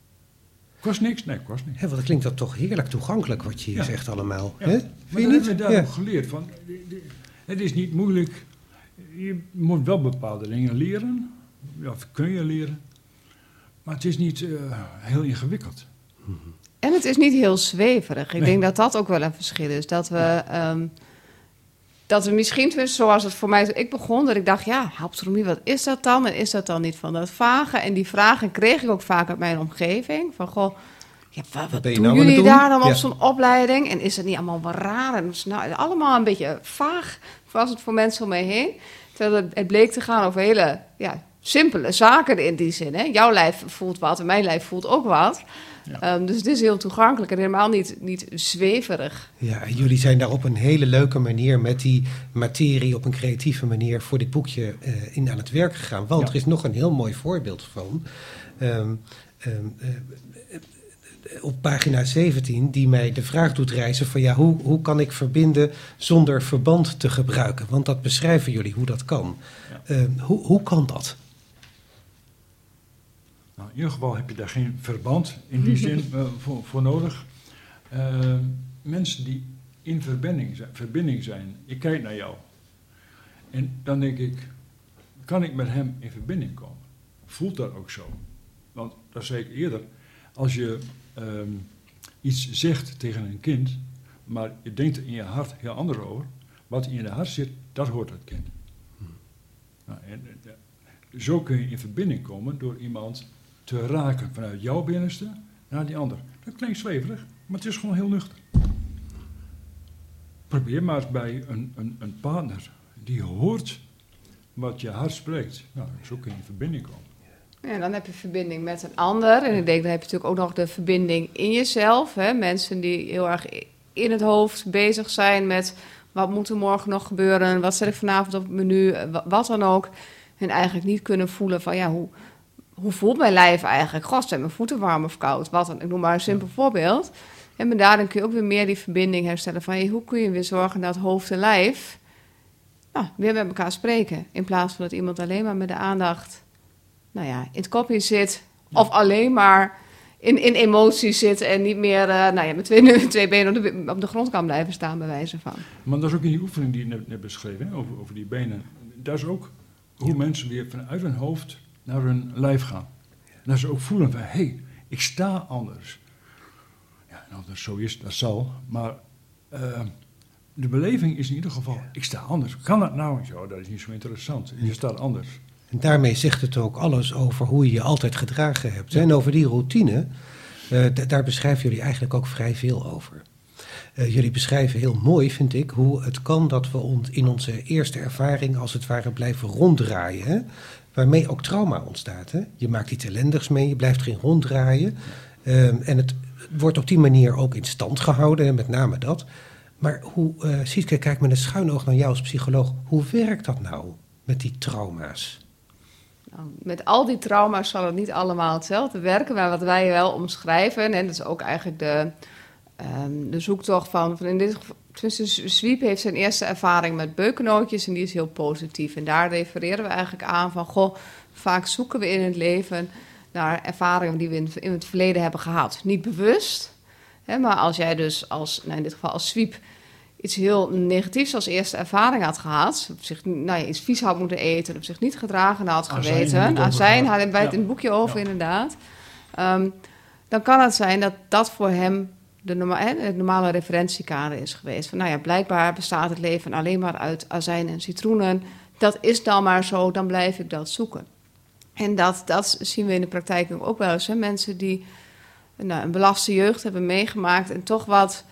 kost niks? Nee, kost niks. Hè, want dan klinkt dat toch heerlijk toegankelijk wat je hier Ja. zegt allemaal. Ja. Hè? Maar Vind dat je hebben niet? we daar Ja. ook geleerd. Van, die- die- het is niet moeilijk. Je moet wel bepaalde dingen leren. Ja, of kun je leren. Maar het is niet uh, heel ingewikkeld. En het is niet heel zweverig. Ik Nee. denk dat dat ook wel een verschil is. Dat we, ehm, dat we misschien, tenminste, zoals het voor mij... Ik begon dat ik dacht, ja, haptonomie, wat is dat dan? En is dat dan niet van dat vage? En die vragen kreeg ik ook vaak uit mijn omgeving. Van, goh, ja, wat, wat ben je doen nou aan jullie het doen? daar dan op Ja. zo'n opleiding? En is het niet allemaal wel raar? En is nou, allemaal een beetje vaag was het voor mensen om mij heen. Terwijl het, het bleek te gaan over hele ja, simpele zaken in die zin. Hè? Jouw lijf voelt wat en mijn lijf voelt ook wat. Ja. Um, dus het is heel toegankelijk en helemaal niet, niet zweverig. Ja, en jullie zijn daar op een hele leuke manier met die materie op een creatieve manier voor dit boekje uh, in aan het werk gegaan. Want Ja. er is nog een heel mooi voorbeeld van. Um, um, uh, op pagina zeventien, die mij de vraag doet reizen van ja, hoe, hoe kan ik verbinden zonder verband te gebruiken? Want dat beschrijven jullie hoe dat kan. Ja. Uh, hoe, hoe kan dat? Nou, in ieder geval heb je daar geen verband in die zin uh, voor, voor nodig. Uh, mensen die in verbinding zijn, verbinding zijn, ik kijk naar jou. En dan denk ik, kan ik met hem in verbinding komen? Voelt dat ook zo? Want dat zei ik eerder, als je um, iets zegt tegen een kind, maar je denkt er in je hart heel anders over, wat in je hart zit, dat hoort het kind. Hmm. Nou, en, en, zo kun je in verbinding komen door iemand te raken vanuit jouw binnenste naar die ander. Dat klinkt zweverig, maar het is gewoon heel nuchter. Probeer maar eens bij een, een, een partner die hoort wat je hart spreekt. Nou, zo kun je in verbinding komen. Ja, dan heb je verbinding met een ander. En ik denk, dan heb je natuurlijk ook nog de verbinding in jezelf. Hè? Mensen die heel erg in het hoofd bezig zijn met wat moet er morgen nog gebeuren, wat zet ik vanavond op het menu, wat dan ook. hun eigenlijk niet kunnen voelen van ja, hoe, hoe voelt mijn lijf eigenlijk? God, zijn mijn voeten warm of koud? Wat dan? Ik noem maar een simpel voorbeeld. En maar daarin kun je ook weer meer die verbinding herstellen van hey, hoe kun je weer zorgen dat hoofd en lijf nou, weer met elkaar spreken. In plaats van dat iemand alleen maar met de aandacht nou ja, in het kopje zit ja. of alleen maar in, in emoties zit en niet meer uh, nou ja, met twee, twee benen op de, op de grond kan blijven staan bij wijze van. Maar dat is ook in die oefening die je net, net beschreven, hè, over, over die benen. Dat is ook hoe ja. mensen weer vanuit hun hoofd naar hun lijf gaan. Ja. Dat ze ook voelen van, hé, hey, ik sta anders. Ja, en of dat zo is, dat zal. Maar uh, de beleving is in ieder geval, ja. ik sta anders. Kan dat nou? Ja, dat is niet zo interessant. Je staat anders. En daarmee zegt het ook alles over hoe je je altijd gedragen hebt. Ja. En over die routine, uh, d- daar beschrijven jullie eigenlijk ook vrij veel over. Uh, jullie beschrijven heel mooi, vind ik, hoe het kan dat we on- in onze eerste ervaring als het ware blijven ronddraaien. Hè? Waarmee ook trauma ontstaat. Hè? Je maakt iets ellendigs mee, je blijft erin ronddraaien. Uh, en het wordt op die manier ook in stand gehouden, hè? Met name dat. Maar hoe, uh, Sietske, kijk met een schuin oog naar jou als psycholoog. Hoe werkt dat nou met die trauma's? Nou, met al die trauma's zal het niet allemaal hetzelfde werken, maar wat wij wel omschrijven, en dat is ook eigenlijk de, um, de zoektocht van, van in dit geval, tenminste, Zwiep heeft zijn eerste ervaring met beukennootjes en die is heel positief. En daar refereren we eigenlijk aan van, goh, vaak zoeken we in het leven naar ervaringen die we in, in het verleden hebben gehad. Niet bewust, hè, maar als jij dus als, nou in dit geval als Zwiep, iets heel negatiefs als eerste ervaring had gehad, of zich nou ja, iets vies had moeten eten, of zich niet gedragen had geweten, azijn hadden wij het ja. in het boekje over ja. inderdaad, um, dan kan het zijn dat dat voor hem de norma- het normale referentiekader is geweest. Van nou ja, blijkbaar bestaat het leven alleen maar uit azijn en citroenen. Dat is dan maar zo, dan blijf ik dat zoeken. En dat, dat zien we in de praktijk ook wel eens. Hè? Mensen die nou, een belaste jeugd hebben meegemaakt en toch wat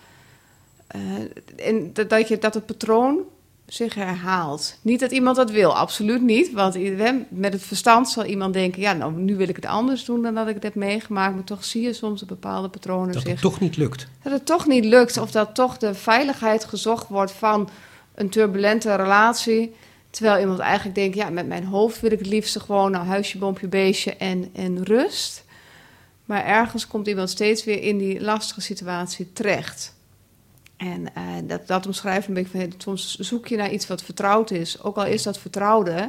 Uh, en dat, dat, je, dat het patroon zich herhaalt. Niet dat iemand dat wil, absoluut niet. Want met het verstand zal iemand denken, ja, nou, nu wil ik het anders doen dan dat ik het heb meegemaakt. Maar toch zie je soms dat bepaalde patronen dat zich... het toch niet lukt. Dat het toch niet lukt. Of dat toch de veiligheid gezocht wordt van een turbulente relatie. Terwijl iemand eigenlijk denkt, ja, met mijn hoofd wil ik het liefst gewoon nou, huisje, boompje, beestje en, en rust. Maar ergens komt iemand steeds weer in die lastige situatie terecht. En uh, dat, dat omschrijft een beetje van, hey, soms zoek je naar iets wat vertrouwd is. Ook al is dat vertrouwde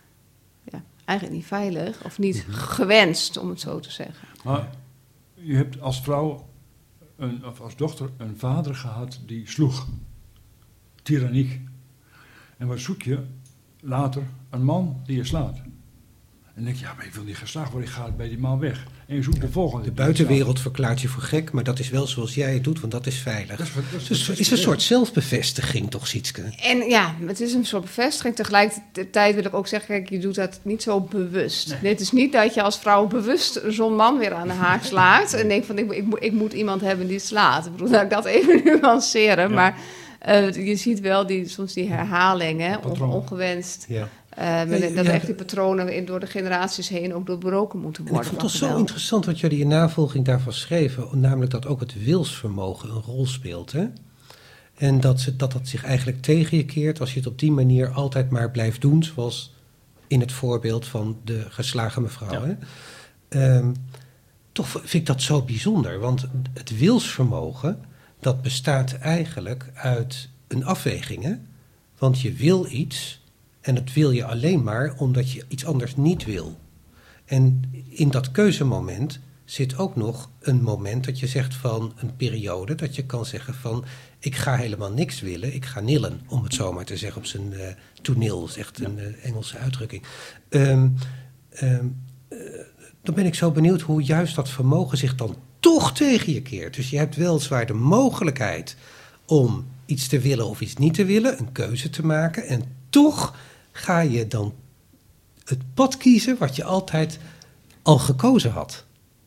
ja, eigenlijk niet veilig of niet mm-hmm. gewenst, om het zo te zeggen. Maar je hebt als vrouw een, of als dochter een vader gehad die sloeg. Tyranniek. En wat zoek je later? Een man die je slaat. En dan denk je, ja, maar ik wil niet geslaagd worden, ik ga bij die man weg. En je zoekt de volgende. De buitenwereld verklaart je voor gek, maar dat is wel zoals jij het doet, want dat is veilig. Dat is, dat is, dus het is een soort zelfbevestiging, toch, Sietske? En ja, het is een soort bevestiging. Tegelijkertijd wil ik ook zeggen, kijk, je doet dat niet zo bewust. Nee. Dit is niet dat je als vrouw bewust zo'n man weer aan de haak slaat en denkt van, ik, ik, ik moet iemand hebben die slaat. Ik bedoel, dat ik dat even nuanceren, ja. maar uh, je ziet wel die, soms die herhalingen, on, ongewenst. Ja. Uh, dat ja, echt die patronen in, door de generaties heen ook doorbroken moeten worden. Ik vond het zo interessant wat jullie in navolging daarvan schreven, namelijk dat ook het wilsvermogen een rol speelt. Hè? En dat, ze, dat dat zich eigenlijk tegen je keert als je het op die manier altijd maar blijft doen, zoals in het voorbeeld van de geslagen mevrouw. Ja. Hè? Um, toch vind ik dat zo bijzonder, want het wilsvermogen, dat bestaat eigenlijk uit een afweging. Hè? Want je wil iets. En dat wil je alleen maar omdat je iets anders niet wil. En in dat keuzemoment zit ook nog een moment dat je zegt van een periode, dat je kan zeggen van, ik ga helemaal niks willen, ik ga nillen, om het zo maar te zeggen op zijn uh, toneel, dat is echt een uh, Engelse uitdrukking. Um, um, uh, dan ben ik zo benieuwd hoe juist dat vermogen zich dan toch tegen je keert. Dus je hebt weliswaar de mogelijkheid om iets te willen of iets niet te willen, een keuze te maken, en toch ga je dan het pad kiezen wat je altijd al gekozen had.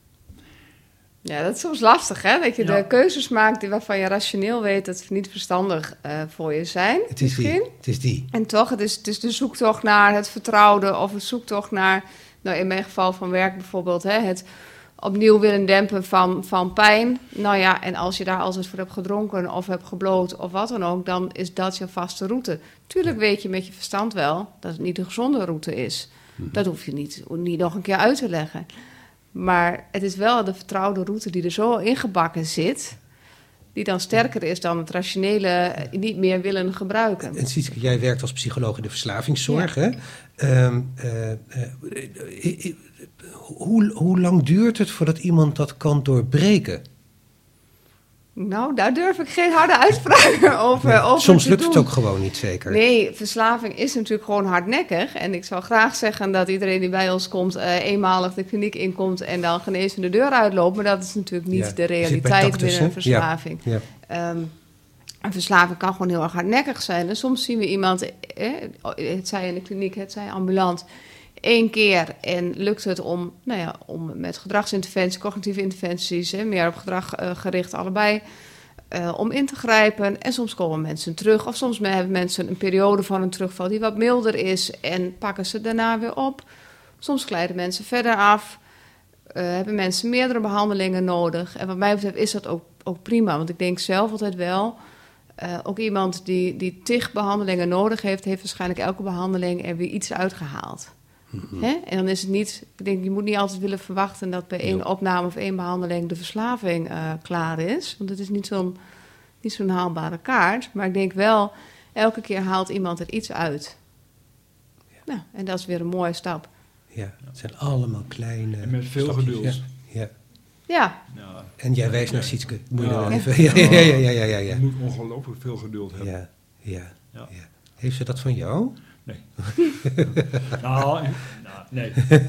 Ja, dat is soms lastig, hè? Dat je ja. de keuzes maakt waarvan je rationeel weet dat ze niet verstandig uh, voor je zijn. Het is misschien. die. Het is die. En toch, het is, het is de zoektocht naar het vertrouwde of het zoektocht naar, nou in mijn geval van werk bijvoorbeeld, hè, het opnieuw willen dempen van, van pijn. Nou ja, en als je daar altijd voor hebt gedronken of hebt gebloot of wat dan ook, dan is dat je vaste route. Tuurlijk weet je met je verstand wel dat het niet de gezonde route is. Mm-hmm. Dat hoef je niet, niet nog een keer uit te leggen. Maar het is wel de vertrouwde route die er zo ingebakken zit, die dan sterker is dan het rationele niet meer willen gebruiken. En Sietske, jij werkt als psycholoog in de verslavingszorg. Ja. Hè? Um, uh, uh, uh, hoe, hoe lang duurt het voordat iemand dat kan doorbreken? Nou, daar durf ik geen harde uitspraken over, Nee, over soms te lukt doen. het ook gewoon niet, zeker. Nee, verslaving is natuurlijk gewoon hardnekkig. En ik zou graag zeggen dat iedereen die bij ons komt, uh, eenmalig de kliniek inkomt en dan genezen de deur uitloopt. Maar dat is natuurlijk niet Ja, de je zit bij realiteit Tactus, binnen een hè? verslaving. Ja, ja. Um, een verslaving kan gewoon heel erg hardnekkig zijn. En soms zien we iemand, eh, het zij in de kliniek, het zij ambulant, één keer en lukt het om, nou ja, om met gedragsinterventie, cognitieve interventies, hè, meer op gedrag uh, gericht allebei, uh, om in te grijpen. En soms komen mensen terug. Of soms hebben mensen een periode van een terugval die wat milder is en pakken ze daarna weer op. Soms glijden mensen verder af. Uh, hebben mensen meerdere behandelingen nodig. En wat mij betreft is dat ook, ook prima. Want ik denk zelf altijd wel, uh, ook iemand die, die tig behandelingen nodig heeft, heeft waarschijnlijk elke behandeling er weer iets uitgehaald. Mm-hmm. Hè? En dan is het niet, ik denk, je moet niet altijd willen verwachten dat bij één opname of één behandeling de verslaving uh, klaar is. Want het is niet zo'n, niet zo'n haalbare kaart. Maar ik denk wel, elke keer haalt iemand er iets uit. Ja. Nou, en dat is weer een mooie stap. Ja, het zijn allemaal kleine en met veel stapjes. geduld. Ja, ja. Ja. Ja. En jij wijst naar Sietske. Moet je Ja. dan even... Ja, ja, ja, ja, ja, ja, ja. Je moet ongelooflijk veel geduld hebben. Ja, ja, Ja. ja. Heeft ze dat van jou? Nee. nou, nou, nee.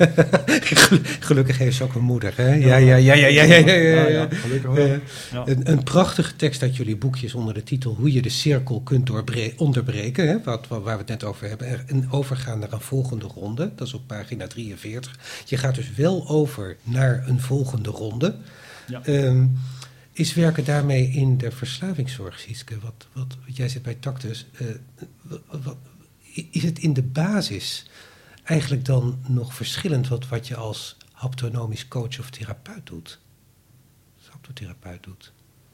Gelukkig heeft ze ook een moeder, hè? Ja, ja, ja, ja, ja, ja, ja, ja, Ja, ja. ja, gelukkig wel. Uh, Ja. een, een prachtige tekst uit jullie boekjes onder de titel Hoe je de cirkel kunt doorbre- onderbreken, hè? Wat, wat, waar we het net over hebben. En overgaan naar een volgende ronde. Dat is op pagina drieënveertig. Je gaat dus wel over naar een volgende ronde. Ja. Um, is werken daarmee in de verslavingszorg, Sietske? Wat, wat, wat jij zit bij Tactus. Uh, wat, wat, is het in de basis eigenlijk dan nog verschillend wat, wat je als haptonomisch coach of therapeut doet? Als haptotherapeut doet?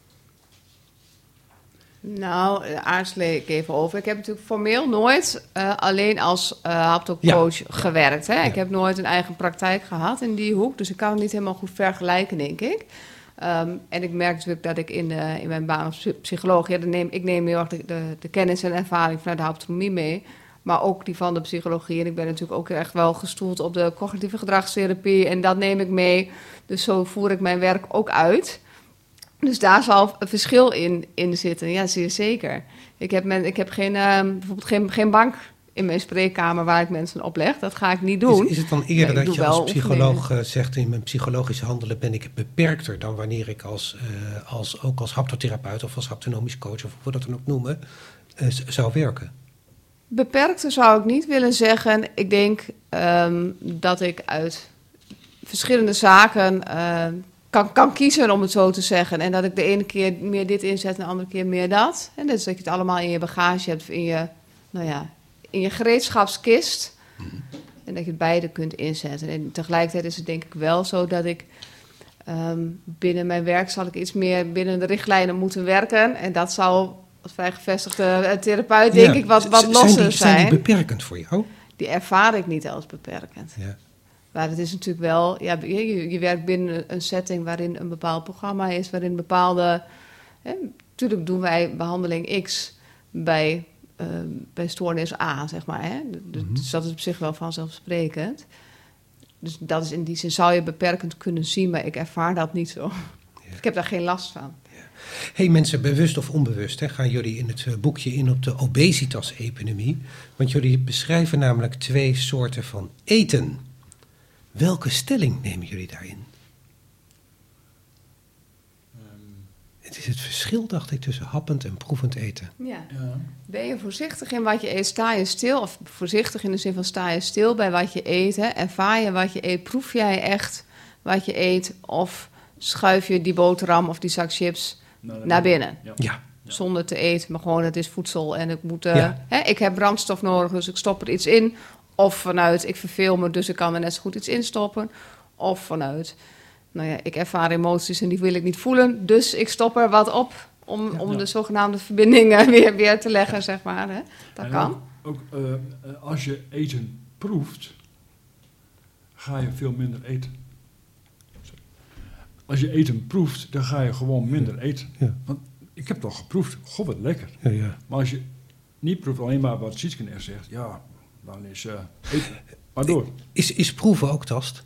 Nou, aarzel ik even over. Ik heb natuurlijk formeel nooit uh, alleen als uh, haptocoach ja. gewerkt. Hè? Ja. Ik heb nooit een eigen praktijk gehad in die hoek. Dus ik kan het niet helemaal goed vergelijken, denk ik. Um, en ik merk natuurlijk dat ik in, de, in mijn baan als psycholoog... Ja, dan neem, ik neem heel erg de, de, de kennis en ervaring vanuit de haptonomie mee... maar ook die van de psychologie. En ik ben natuurlijk ook echt wel gestoeld op de cognitieve gedragstherapie... en dat neem ik mee. Dus zo voer ik mijn werk ook uit. Dus daar zal een verschil in, in zitten. Ja, zeer zeker. Ik heb, men, ik heb geen, uh, bijvoorbeeld geen, geen bank in mijn spreekkamer waar ik mensen opleg. Dat ga ik niet doen. Is, is het dan eerder nee, dat je als psycholoog uh, zegt... in mijn psychologisch handelen ben ik beperkter... dan wanneer ik als, uh, als, ook als haptotherapeut of als haptonomisch coach... of hoe we dat dan ook noemen, uh, zou werken? Beperkter zou ik niet willen zeggen. Ik denk um, dat ik uit verschillende zaken... Uh, Kan, kan kiezen, om het zo te zeggen. En dat ik de ene keer meer dit inzet en de andere keer meer dat. En dus dat je het allemaal in je bagage hebt, in je, nou ja, in je gereedschapskist. Mm-hmm. En dat je het beide kunt inzetten. En tegelijkertijd is het denk ik wel zo dat ik... Um, binnen mijn werk zal ik iets meer binnen de richtlijnen moeten werken. En dat zal als vrij gevestigde therapeut denk ja, ik wat, wat losser zijn. Die, zijn. Zijn die beperkend voor jou? Die ervaar ik niet als beperkend. Ja. Maar het is natuurlijk wel, ja, je, je werkt binnen een setting waarin een bepaald programma is, waarin bepaalde... Hè, natuurlijk doen wij behandeling X bij, uh, bij stoornis A, zeg maar. Hè? Dus, mm-hmm. dus dat is op zich wel vanzelfsprekend. Dus dat is in die zin, zou je beperkend kunnen zien, maar ik ervaar dat niet zo. Ja. Ik heb daar geen last van. Ja. Hey mensen, bewust of onbewust, hè, gaan jullie in het boekje in op de obesitas-epidemie. Want jullie beschrijven namelijk twee soorten van eten. Welke stelling nemen jullie daarin? Um, het is het verschil, dacht ik, tussen happend en proevend eten. Ja. Ja. Ben je voorzichtig in wat je eet? Sta je stil? Of voorzichtig in de zin van sta je stil bij wat je eet? Hè? Ervaar je wat je eet? Proef jij echt wat je eet? Of schuif je die boterham of die zak chips nou, naar binnen? Ja. ja. Zonder te eten, maar gewoon het is voedsel en ik moet... Uh, ja. hè, ik heb brandstof nodig, dus ik stop er iets in... Of vanuit, ik verveel me, dus ik kan er net zo goed iets instoppen. Of vanuit, nou ja, ik ervaar emoties en die wil ik niet voelen. Dus ik stop er wat op om, ja, om ja. de zogenaamde verbindingen weer, weer te leggen, ja. zeg maar. Hè. Dat en kan. Ook, ook uh, als je eten proeft, ga je veel minder eten. Als je eten proeft, dan ga je gewoon minder eten. Ja. Want ik heb toch geproefd, god wat lekker. Ja, ja. Maar als je niet proeft, alleen maar wat Sietske net zegt, ja, dan is uh, eten. Maar door. Is, is proeven ook tast?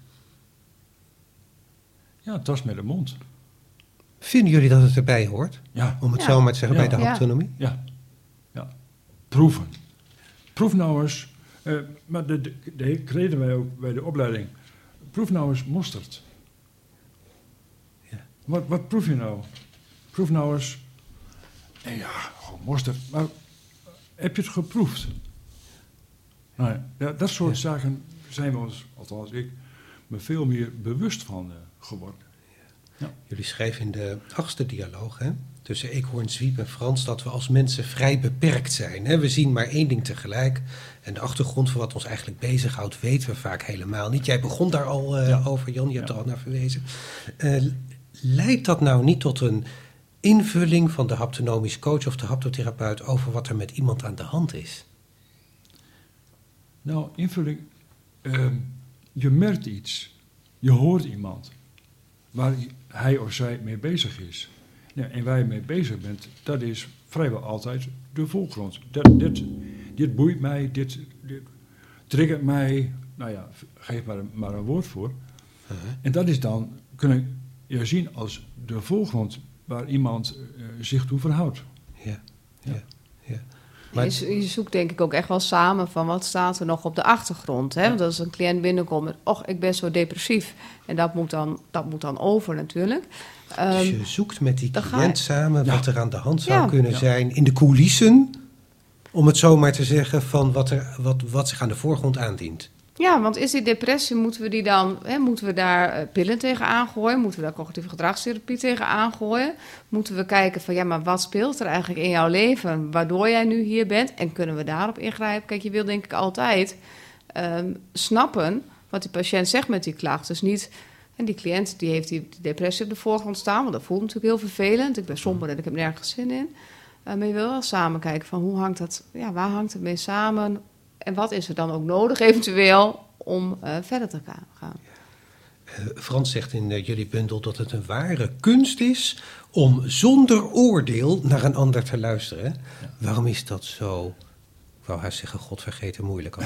Ja, tast met de mond. Vinden jullie dat het erbij hoort? Ja. Om het Ja. zo maar te zeggen, Ja. bij de Ja. haptonomie? Ja. Ja. Proeven. Proef nou eens, uh, maar de, de, de kregen wij ook bij de opleiding. Proef nou eens mosterd. Ja. Wat, wat proef je nou? Proef nou eens, nee, ja, gewoon mosterd. Maar uh, heb je het geproefd? Nou ja, ja, dat soort Ja. zaken zijn we ons, althans ik, me veel meer bewust van uh, geworden. Jullie schrijven in de achtste dialoog, hè, tussen Eekhoorn, Zwiep en Frans, dat we als mensen vrij beperkt zijn. Hè. We zien maar één ding tegelijk. En de achtergrond van wat ons eigenlijk bezighoudt, weten we vaak helemaal niet. Jij begon daar al uh, Ja. over, Jan, je hebt Ja. er al naar verwezen. Uh, leidt dat nou niet tot een invulling van de haptonomisch coach of de haptotherapeut over wat er met iemand aan de hand is? Nou, invulling, uh, je merkt iets, je hoort iemand waar hij of zij mee bezig is. Ja, en waar je mee bezig bent, dat is vrijwel altijd de voorgrond. Dat, dit, dit boeit mij, dit, dit triggert mij, nou ja, geef maar een, maar een woord voor. Uh-huh. En dat is dan, kun je zien als de voorgrond waar iemand uh, zich toe verhoudt. Ja, ja, Ja. ja. Maar Je, je zoekt denk ik ook echt wel samen van wat staat er nog op de achtergrond. Hè? Want als een cliënt binnenkomt met, och, ik ben zo depressief. En dat moet dan, dat moet dan over natuurlijk. dus Um, je zoekt met die dan ga cliënt je- samen Ja. wat er aan de hand zou Ja. kunnen Ja. zijn in de coulissen, om het zo maar te zeggen, van wat, er, wat, wat zich aan de voorgrond aandient. Ja, want is die depressie, moeten we die dan, hè, moeten we daar eh, pillen tegen aangooien? Moeten we daar cognitieve gedragstherapie tegen aangooien? Moeten we kijken van, ja, maar wat speelt er eigenlijk in jouw leven, waardoor jij nu hier bent? En kunnen we daarop ingrijpen? Kijk, je wil denk ik altijd um, snappen wat die patiënt zegt met die klacht. Dus niet, en die cliënt die heeft die, die depressie op de voorgrond staan, want dat voelt natuurlijk heel vervelend. Ik ben somber en ik heb nergens zin in. Uh, maar je wil wel samen kijken van, hoe hangt dat, ja, waar hangt het mee samen? En wat is er dan ook nodig eventueel om uh, verder te gaan? Uh, Frans zegt in uh, jullie bundel dat het een ware kunst is om zonder oordeel naar een ander te luisteren. Hè? Ja. Waarom is dat zo, ik wou haast zeggen, godvergeten moeilijk?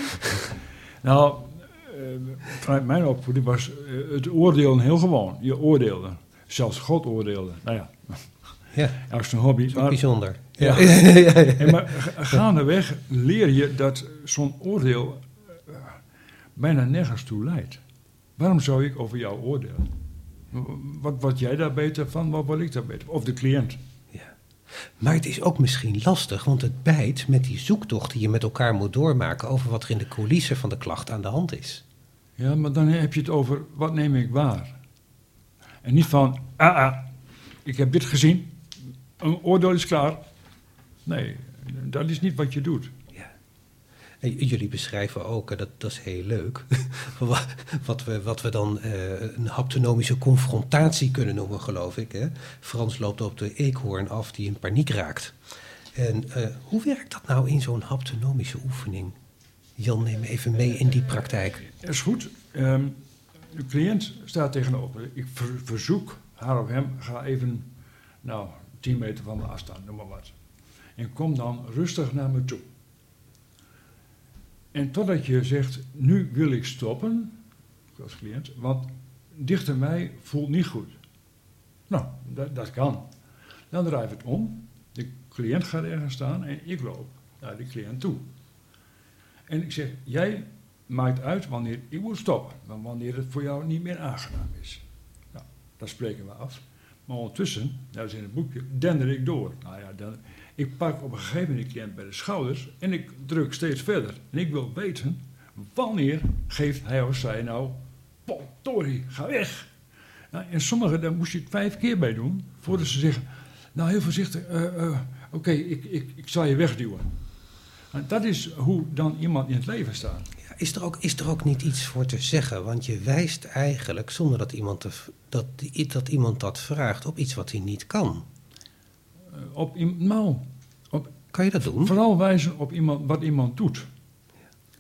Nou, uh, vanuit mijn opvoeding was uh, het oordelen heel gewoon. Je oordeelde. Zelfs God oordeelde. Nou ja, ja. dat is een hobby. Dat is ook maar, bijzonder. Ja. Ja. ja, ja, ja. En maar gaandeweg leer je dat zo'n oordeel uh, bijna nergens toe leidt. Waarom zou ik over jou oordelen? Wat, wat jij daar beter van, wat word ik daar beter van? Of de cliënt. Ja. Maar het is ook misschien lastig, want het bijt met die zoektocht die je met elkaar moet doormaken over wat er in de coulissen van de klacht aan de hand is. Ja, maar dan heb je het over, wat neem ik waar? En niet van, ah, ah, ik heb dit gezien, een oordeel is klaar. Nee, dat is niet wat je doet. Ja. En jullie beschrijven ook, dat, dat is heel leuk, wat, we, wat we dan uh, een haptonomische confrontatie kunnen noemen, geloof ik. Hè? Frans loopt op de eekhoorn af die in paniek raakt. En uh, hoe werkt dat nou in zo'n haptonomische oefening? Jan, neem me even mee in die praktijk. Dat is goed. Um, de cliënt staat tegenover. Ik ver, verzoek haar of hem, ga even, nou, tien meter van me afstaan, noem maar wat. En kom dan rustig naar me toe. En totdat je zegt, nu wil ik stoppen, als cliënt, want dichter mij voelt niet goed. Nou, dat, dat kan. Dan draai ik het om. De cliënt gaat ergens staan en ik loop naar de cliënt toe. En ik zeg, jij maakt uit wanneer ik moet stoppen, maar wanneer het voor jou niet meer aangenaam is. Nou, dat spreken we af. Maar ondertussen, dat is in het boekje, dender ik door. Nou ja, dan, ik pak op een gegeven moment de cliënt bij de schouders en ik druk steeds verder. En ik wil weten, wanneer geeft hij of zij nou, potdorie, ga weg. Nou, en sommigen, daar moest je het vijf keer bij doen, voordat ze zeggen, nou heel voorzichtig, uh, uh, oké, okay, ik, ik, ik zal je wegduwen. Nou, dat is hoe dan iemand in het leven staat. Ja, is, er ook, is er ook niet iets voor te zeggen? Want je wijst eigenlijk, zonder dat iemand, te, dat, dat, iemand dat vraagt, op iets wat hij niet kan. Uh, op, nou, op, kan je dat doen? Vooral wijzen op iemand, wat iemand doet.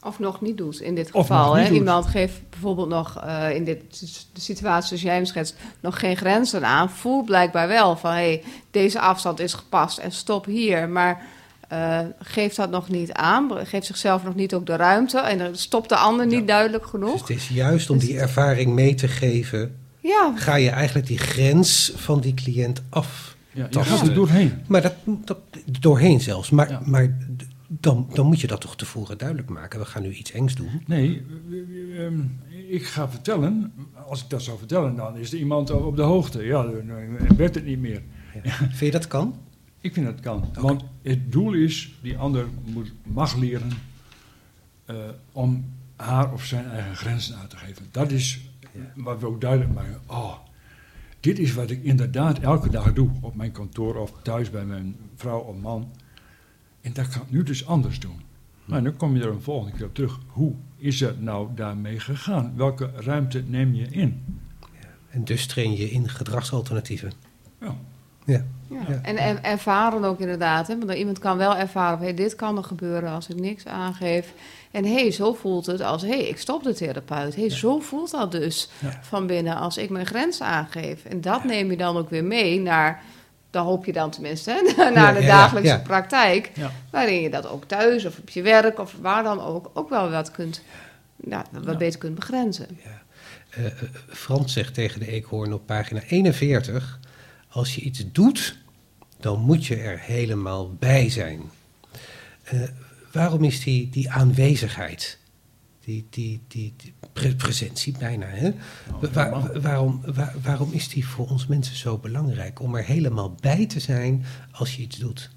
Of nog niet doet in dit Of geval. nog niet Hè? doet. Iemand geeft bijvoorbeeld nog uh, in dit, de situatie zoals jij hem schetst, nog geen grenzen aan. Voelt blijkbaar wel van, hé, hey, deze afstand is gepast en stop hier. Maar uh, geeft dat nog niet aan. Geeft zichzelf nog niet ook de ruimte. En dan stopt de ander niet Ja. duidelijk genoeg. Dus het is juist om Dus die het- ervaring mee te geven, Ja, ga je eigenlijk die grens van die cliënt af. Ja, je Tasten. gaat er doorheen. Maar dat, dat doorheen zelfs. Maar, Ja. maar d- dan, dan moet je dat toch tevoren duidelijk maken. We gaan nu iets engs doen. Nee, uh, uh, um, ik ga vertellen. Als ik dat zou vertellen, dan is er iemand op de hoogte. Ja, dan dan werkt het niet meer. Ja. Vind je dat kan? Ik vind dat het kan. Want het doel is, die ander moet, mag leren uh, om haar of zijn eigen grenzen aan te geven. Dat is Ja. wat we ook duidelijk maken. Oh, dit is wat ik inderdaad elke dag doe. Op mijn kantoor of thuis bij mijn vrouw of man. En dat kan ik nu dus anders doen. Maar dan kom je er een volgende keer op terug. Hoe is het nou daarmee gegaan? Welke ruimte neem je in? En dus train je in gedragsalternatieven. Ja. Ja. ja. Ja. En, en ervaren ook inderdaad. Hè? Want iemand kan wel ervaren, hey, dit kan er gebeuren als ik niks aangeef. En hé, hey, zo voelt het als, hé, hey, ik stop de therapeut. Hé, hey, zo voelt dat dus Ja. van binnen als ik mijn grens aangeef. En dat neem je dan ook weer mee naar, dan hoop je dan tenminste, hè, naar Ja, de ja, dagelijkse ja, ja. praktijk. Ja. Waarin je dat ook thuis of op je werk of waar dan ook, ook wel wat kunt, ja, wat Ja. beter kunt begrenzen. Uh, uh, Frans zegt tegen de eekhoorn op pagina eenenveertig... als je iets doet, dan moet je er helemaal bij zijn. Uh, waarom is die, die aanwezigheid, die, die, die, die pre- presentie bijna, hè? Nou, Wa- helemaal. waarom, wa- waarom is die voor ons mensen zo belangrijk? Om er helemaal bij te zijn als je iets doet.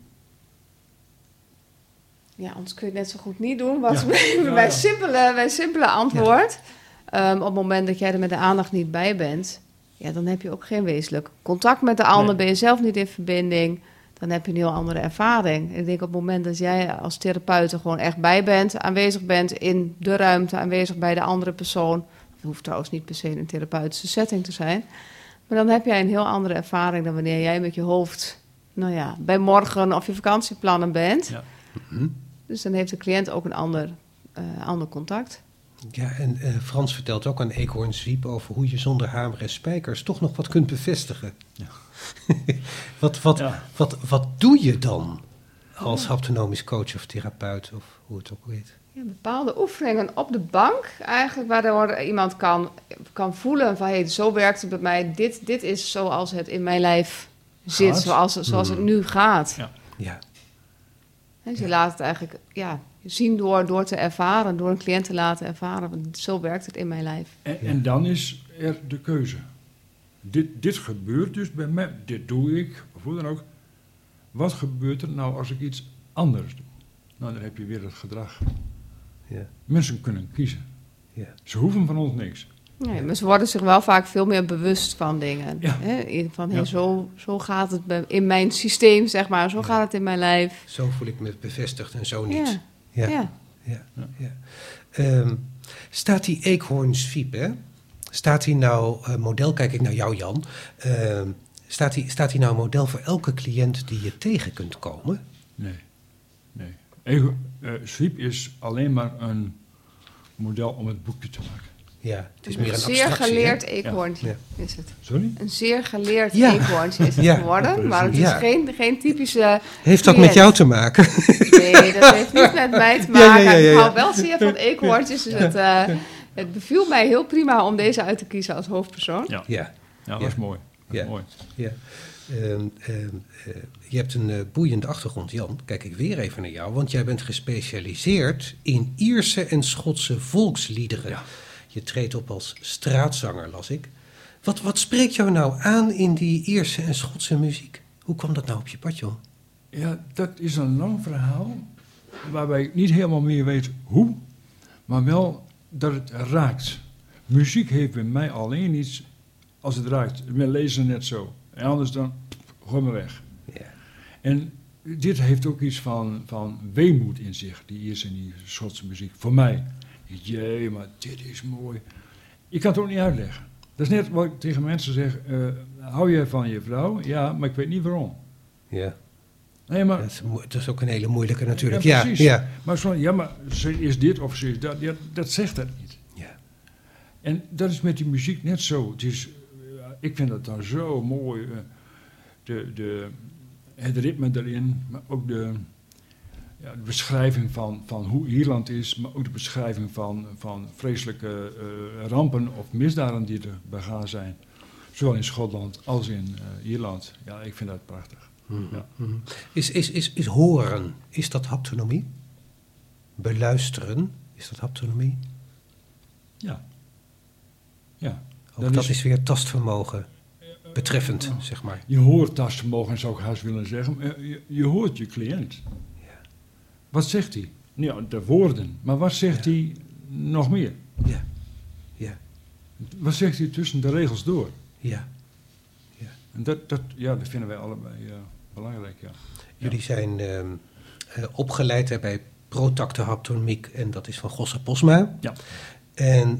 Ja, anders kun je het net zo goed niet doen. Wat Ja. mijn, Ja, mijn ja. simpele, mijn simpele antwoord. Um, op het moment dat jij er met de aandacht niet bij bent, ja, dan heb je ook geen wezenlijk contact met de ander. Nee. Ben je zelf niet in verbinding, dan heb je een heel andere ervaring. En ik denk op het moment dat jij als therapeut er gewoon echt bij bent, aanwezig bent in de ruimte, aanwezig bij de andere persoon. Het hoeft trouwens niet per se in een therapeutische setting te zijn. Maar dan heb jij een heel andere ervaring dan wanneer jij met je hoofd, nou ja, bij morgen of je vakantieplannen bent. Ja. Mhm. Dus dan heeft de cliënt ook een ander, uh, ander contact. Ja, en uh, Frans vertelt ook aan Eekhoorn Zwiep over hoe je zonder hamer en spijkers toch nog wat kunt bevestigen. Ja. wat, wat, Ja. wat, wat doe je dan als haptonomisch coach of therapeut of hoe het ook heet? Ja, bepaalde oefeningen op de bank, eigenlijk waardoor iemand kan, kan voelen van hey, zo werkt het bij mij. Dit, dit is zoals het in mijn lijf zit, Gaat. zoals, zoals het nu gaat. Ja. Ja, He, dus je laat het eigenlijk ja, zien door, door te ervaren, door een cliënt te laten ervaren. Want zo werkt het in mijn lijf. En, Ja. en dan is er de keuze. Dit, dit gebeurt dus bij mij, dit doe ik, of hoe dan ook. Wat gebeurt er nou als ik iets anders doe? Nou, dan heb je weer het gedrag. ja, Mensen kunnen kiezen. ja. Ze hoeven van ons niks. Nee, maar ze worden zich wel vaak veel meer bewust van dingen. Ja. He, in- van hey, Ja. zo, zo gaat het bij- in mijn systeem, zeg maar. Zo Ja. gaat het in mijn lijf. Zo voel ik me bevestigd en zo niet. Ja. Ja, Ja. ja, Ja. ja. Ehm, staat die Eekhoorn Zwiep, hè? Staat hij nou uh, model, kijk ik naar jou Jan, Ehm, staat hij staat hij nou model voor elke cliënt die je tegen kunt komen? Nee. nee. Ego, uh, Sweep is alleen maar een model om het boekje te maken. Ja, het is Een meer een zeer abstractie, geleerd hè? eekhoorntje Ja. is het. Sorry? Een zeer geleerd Ja. eekhoorntje is het Ja. geworden. Maar het is Ja. geen, geen typische... Heeft dat cliënt. met jou te maken? Nee, dat heeft niet met mij te Ja, ja, maken. ja, ja, ja. Ik hou wel zeer van eekhoorntjes. Dus het, uh, het beviel mij heel prima om deze uit te kiezen als hoofdpersoon. Ja, Ja, ja dat Ja. is mooi. Dat is Ja. mooi. ja. Ehm, ehm, eh, je hebt een uh, boeiende achtergrond, Jan. Kijk ik weer even naar jou, want jij bent gespecialiseerd in Ierse en Schotse volksliederen. Ja. Je treedt op als straatzanger, las ik. Wat, wat spreekt jou nou aan in die Ierse en Schotse muziek? Hoe kwam dat nou op je pad, joh? Ja, dat is een lang verhaal waarbij ik niet helemaal meer weet hoe, maar wel dat het raakt. Muziek heeft bij mij alleen iets als het raakt. Met lezen net zo. En anders dan, gooi me weg. Ja. En dit heeft ook iets van, van weemoed in zich, die Ierse en die Schotse muziek. Voor mij. Jee, maar dit is mooi. Ik kan het ook niet uitleggen. Dat is net wat ik tegen mensen zeg. Uh, hou jij van je vrouw? Ja, maar ik weet niet waarom. Ja. Nee, maar, Dat is, mo- dat is ook een hele moeilijke natuurlijk. Ja, Ja, precies. ja, Maar zo, ja, maar ze is dit of ze is dat. Ja, dat zegt dat niet. ja. En dat is met die muziek net zo. Het is, uh, ik vind dat dan zo mooi. Uh, de, de, het ritme erin, maar ook de, ja, de beschrijving van, van hoe Ierland is, maar ook de beschrijving van, van vreselijke uh, rampen of misdaden die er begaan zijn. Zowel in Schotland als in uh, Ierland. Ja, ik vind dat prachtig. Mm-hmm. Ja. Mm-hmm. Is, is, is, is horen, is dat haptonomie? Beluisteren, is dat haptonomie? Ja. Ja. Ook Dan dat is- is weer tastvermogen betreffend, zeg maar. Je hoort tastvermogen, zou ik haast willen zeggen. maar Je, je hoort je cliënt. Ja. Wat zegt hij? Ja, de woorden. Maar wat zegt Ja. hij nog meer? Ja, ja, Wat zegt hij tussen de regels door? ja. En dat, dat, ja, dat vinden wij allebei uh, belangrijk, ja. Jullie zijn ehm, eh, opgeleid hè, bij Protacte Haptonomiek en dat is van Gosse Posma. Ja. En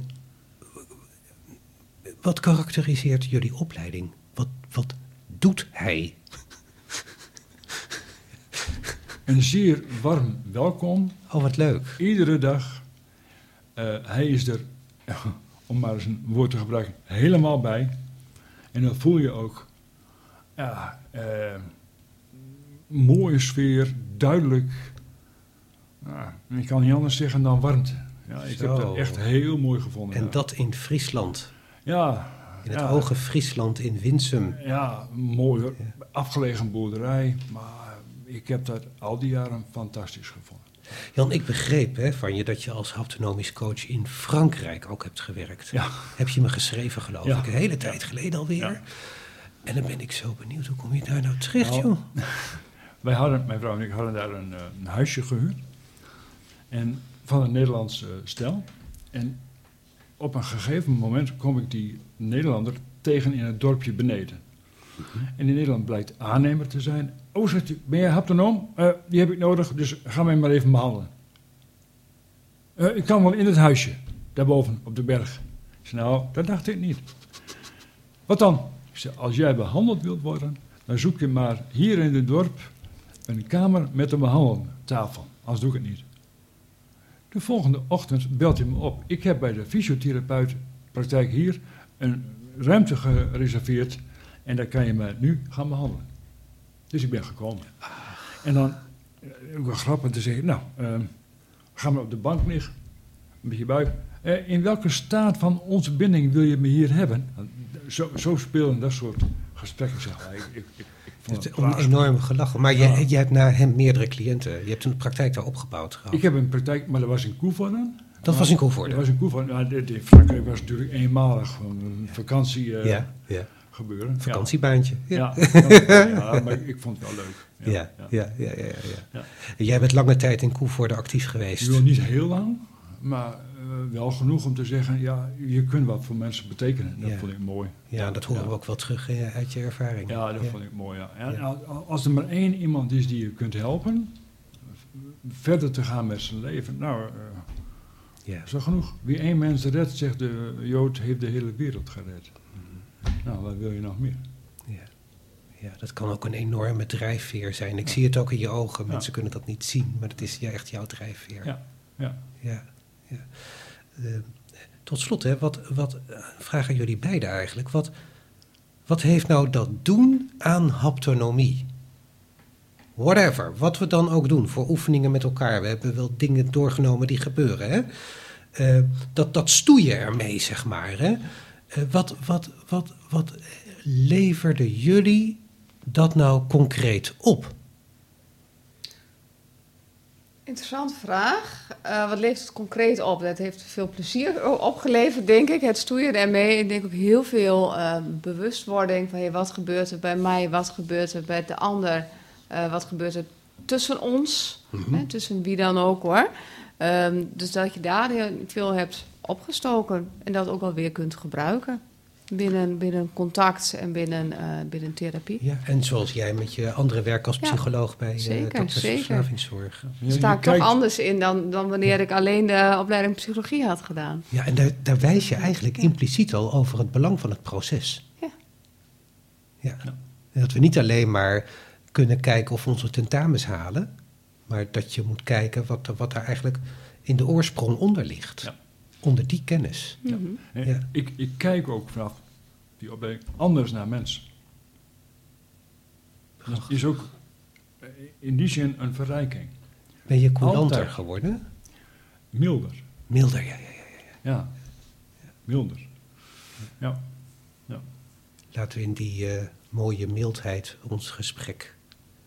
wat karakteriseert jullie opleiding? Wat, wat doet hij? Een zeer warm welkom, Oh, wat leuk. iedere dag. Uh, hij is er, om maar eens een woord te gebruiken, helemaal bij. En dan voel je ook, ja, uh, mooie sfeer, duidelijk. Nou, ik kan niet anders zeggen dan warmte. Ja, ik Zo. heb dat echt heel mooi gevonden. En ja. dat in Friesland. Ja. In het ja, hoge Friesland in Winsum. Ja, mooi hoor. Ja. Afgelegen boerderij, maar ik heb dat al die jaren fantastisch gevonden. Jan, ik begreep hè, van je dat je als haptonomisch coach in Frankrijk ook hebt gewerkt. Ja. Heb je me geschreven, geloof Ja. ik, een hele tijd geleden alweer. Ja. En dan ben ik zo benieuwd, hoe kom je daar nou terecht, Nou, joh? Wij hadden, mijn vrouw en ik hadden daar een, uh, een huisje gehuurd. En van een Nederlands uh, stel. En op een gegeven moment kom ik die Nederlander tegen in het dorpje beneden. Mm-hmm. En in Nederland blijkt aannemer te zijn. Oh, zegt u, ben jij haptonoom? Uh, die heb ik nodig, dus ga mij maar even behandelen. Uh, ik kan wel in het huisje, daarboven op de berg. Ik zei, nou, dat dacht ik niet. Wat dan? Ik zei, als jij behandeld wilt worden, dan zoek je maar hier in het dorp een kamer met een behandeltafel. Anders doe ik het niet. De volgende ochtend belt hij me op. Ik heb bij de fysiotherapeutpraktijk hier een ruimte gereserveerd en daar kan je me nu gaan behandelen. Dus ik ben gekomen. En dan, ook wel grappig te zeggen, nou, uh, ga maar op de bank liggen, een beetje buik. Uh, in welke staat van onze binding wil je me hier hebben? Zo, zo spelen dat soort gesprekken, zeg maar. Ik, ik, ik, ik vond Het het is een enorm gelachen. Maar Ja. je, je hebt na hem meerdere cliënten. Je hebt een praktijk daar opgebouwd gehad. Ik heb een praktijk, maar dat was in Koevoorden. Dat was in Dat Koevoorde. was in Koevoorden. Nou, dit in Frankrijk was natuurlijk eenmalig een vakantie uh, Ja, ja. gebeuren. Vakantiebaantje. Ja. Ja, ja, ja, maar ik vond het wel leuk. Ja, ja, ja, ja, ja, ja. Ja. En jij bent lange tijd in Koevoorde actief geweest. Ik wil niet heel lang, maar uh, wel genoeg om te zeggen, ja, je kunt wat voor mensen betekenen. Dat Ja. vond ik mooi. Ja, dat horen Ja. we ook wel terug eh, uit je ervaring. Ja, dat Ja. vond ik mooi, ja. En Ja. als er maar één iemand is die je kunt helpen, verder te gaan met zijn leven, nou, uh, Ja. dat is wel genoeg. Wie één mens redt, zegt de Jood, heeft de hele wereld gered. Nou, wat wil je nog meer? Ja. Ja, dat kan ook een enorme drijfveer zijn. Ik zie het ook in je ogen. Ja. Mensen kunnen dat niet zien, maar het is ja, echt jouw drijfveer. Ja, ja. Ja, ja. Uh, tot slot, hè, wat, wat uh, vraag aan jullie beiden eigenlijk. Wat, wat heeft nou dat doen aan haptonomie? Whatever, wat we dan ook doen voor oefeningen met elkaar. We hebben wel dingen doorgenomen die gebeuren. Hè? Uh, dat, dat stoeien ermee, zeg maar. Hè? Uh, wat, wat, wat, wat leverde jullie dat nou concreet op? Interessante vraag. Uh, wat levert het concreet op? Dat heeft veel plezier opgeleverd, denk ik. Het stoeien ermee. Ik denk ook heel veel uh, bewustwording van hey, wat gebeurt er bij mij, wat gebeurt er bij de ander, uh, wat gebeurt er tussen ons, mm-hmm. hè, tussen wie dan ook hoor. Um, dus dat je daar heel veel hebt opgestoken en dat ook wel weer kunt gebruiken. Binnen, binnen contact en binnen, uh, binnen therapie. Ja, en zoals jij met je andere werk als psycholoog ja, bij zeker, uh, Dokters zeker. Verslavingszorg. Ja, sta ik kijkt... toch anders in dan, dan wanneer ik alleen de opleiding psychologie had gedaan. Ja, en daar, daar wijs je eigenlijk ja. impliciet al over het belang van het proces. Ja. Ja. ja. Dat we niet alleen maar kunnen kijken of we onze tentamens halen. Maar dat je moet kijken wat, wat daar eigenlijk in de oorsprong onder ligt. Ja. Onder die kennis. Ja. Mhm. En Ja. Ik, ik kijk ook vanaf die opleiding anders naar mensen. Dat is ook eh, in die zin een verrijking. Ben je coulanter Altijd. geworden? Milder. Milder, ja, ja, ja. Ja. Milder. Ja. Laten we in die uh, mooie mildheid ons gesprek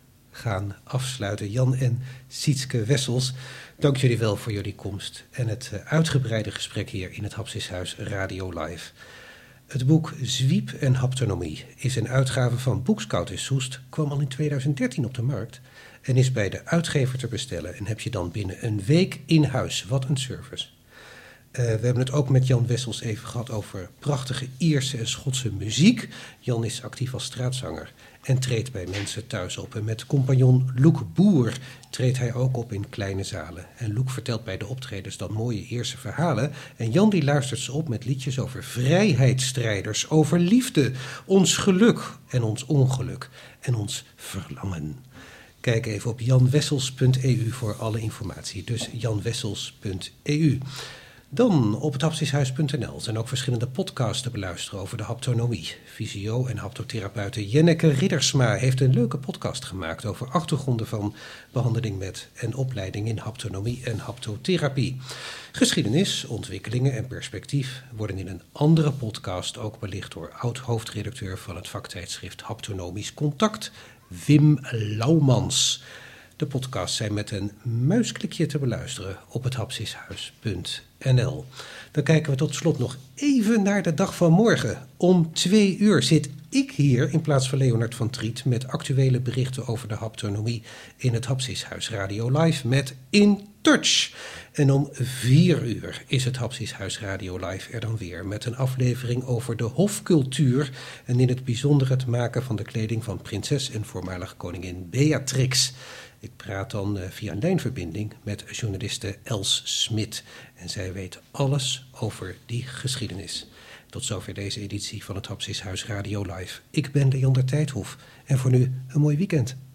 gaan afsluiten. Jan en Sietske Wessels, dank jullie wel voor jullie komst en het uh, uitgebreide gesprek hier in het Hapsishuis Radio Live. Het boek Zwiep en Haptonomie is een uitgave van Boekscout in Soest, kwam al in tweeduizend dertien op de markt en is bij de uitgever te bestellen en heb je dan binnen een week in huis. Wat een service. Uh, we hebben het ook met Jan Wessels even gehad over prachtige Ierse en Schotse muziek. Jan is actief als straatzanger en treedt bij mensen thuis op. En met compagnon Loek Boer treedt hij ook op in kleine zalen. En Loek vertelt bij de optredens dan mooie Ierse verhalen. En Jan die luistert ze op met liedjes over vrijheidsstrijders, over liefde, ons geluk en ons ongeluk en ons verlangen. Kijk even op jan wessels punt e u voor alle informatie. Dus jan wessels punt e u. Dan op het hapsishuis punt n l zijn ook verschillende podcasts te beluisteren over de haptonomie. Fysio- en haptotherapeute Jenneke Riddersma heeft een leuke podcast gemaakt over achtergronden van behandeling met en opleiding in haptonomie en haptotherapie. Geschiedenis, ontwikkelingen en perspectief worden in een andere podcast ook belicht door oud-hoofdredacteur van het vaktijdschrift Haptonomisch Contact, Wim Laumans. De podcasts zijn met een muisklikje te beluisteren op het hapsishuis punt n l. Dan kijken we tot slot nog even naar de dag van morgen. Om twee uur zit ik hier in plaats van Leonard van Triet met actuele berichten over de haptonomie in het Hapsishuis Radio Live met In Touch. En om vier uur is het Hapsishuis Radio Live er dan weer met een aflevering over de hofcultuur en in het bijzonder het maken van de kleding van prinses en voormalig koningin Beatrix. Ik praat dan uh, via een lijnverbinding met journaliste Els Smit. En zij weet alles over die geschiedenis. Tot zover deze editie van het Hapsishuis Radio Live. Ik ben Leander Tijdhof. En voor nu een mooi weekend.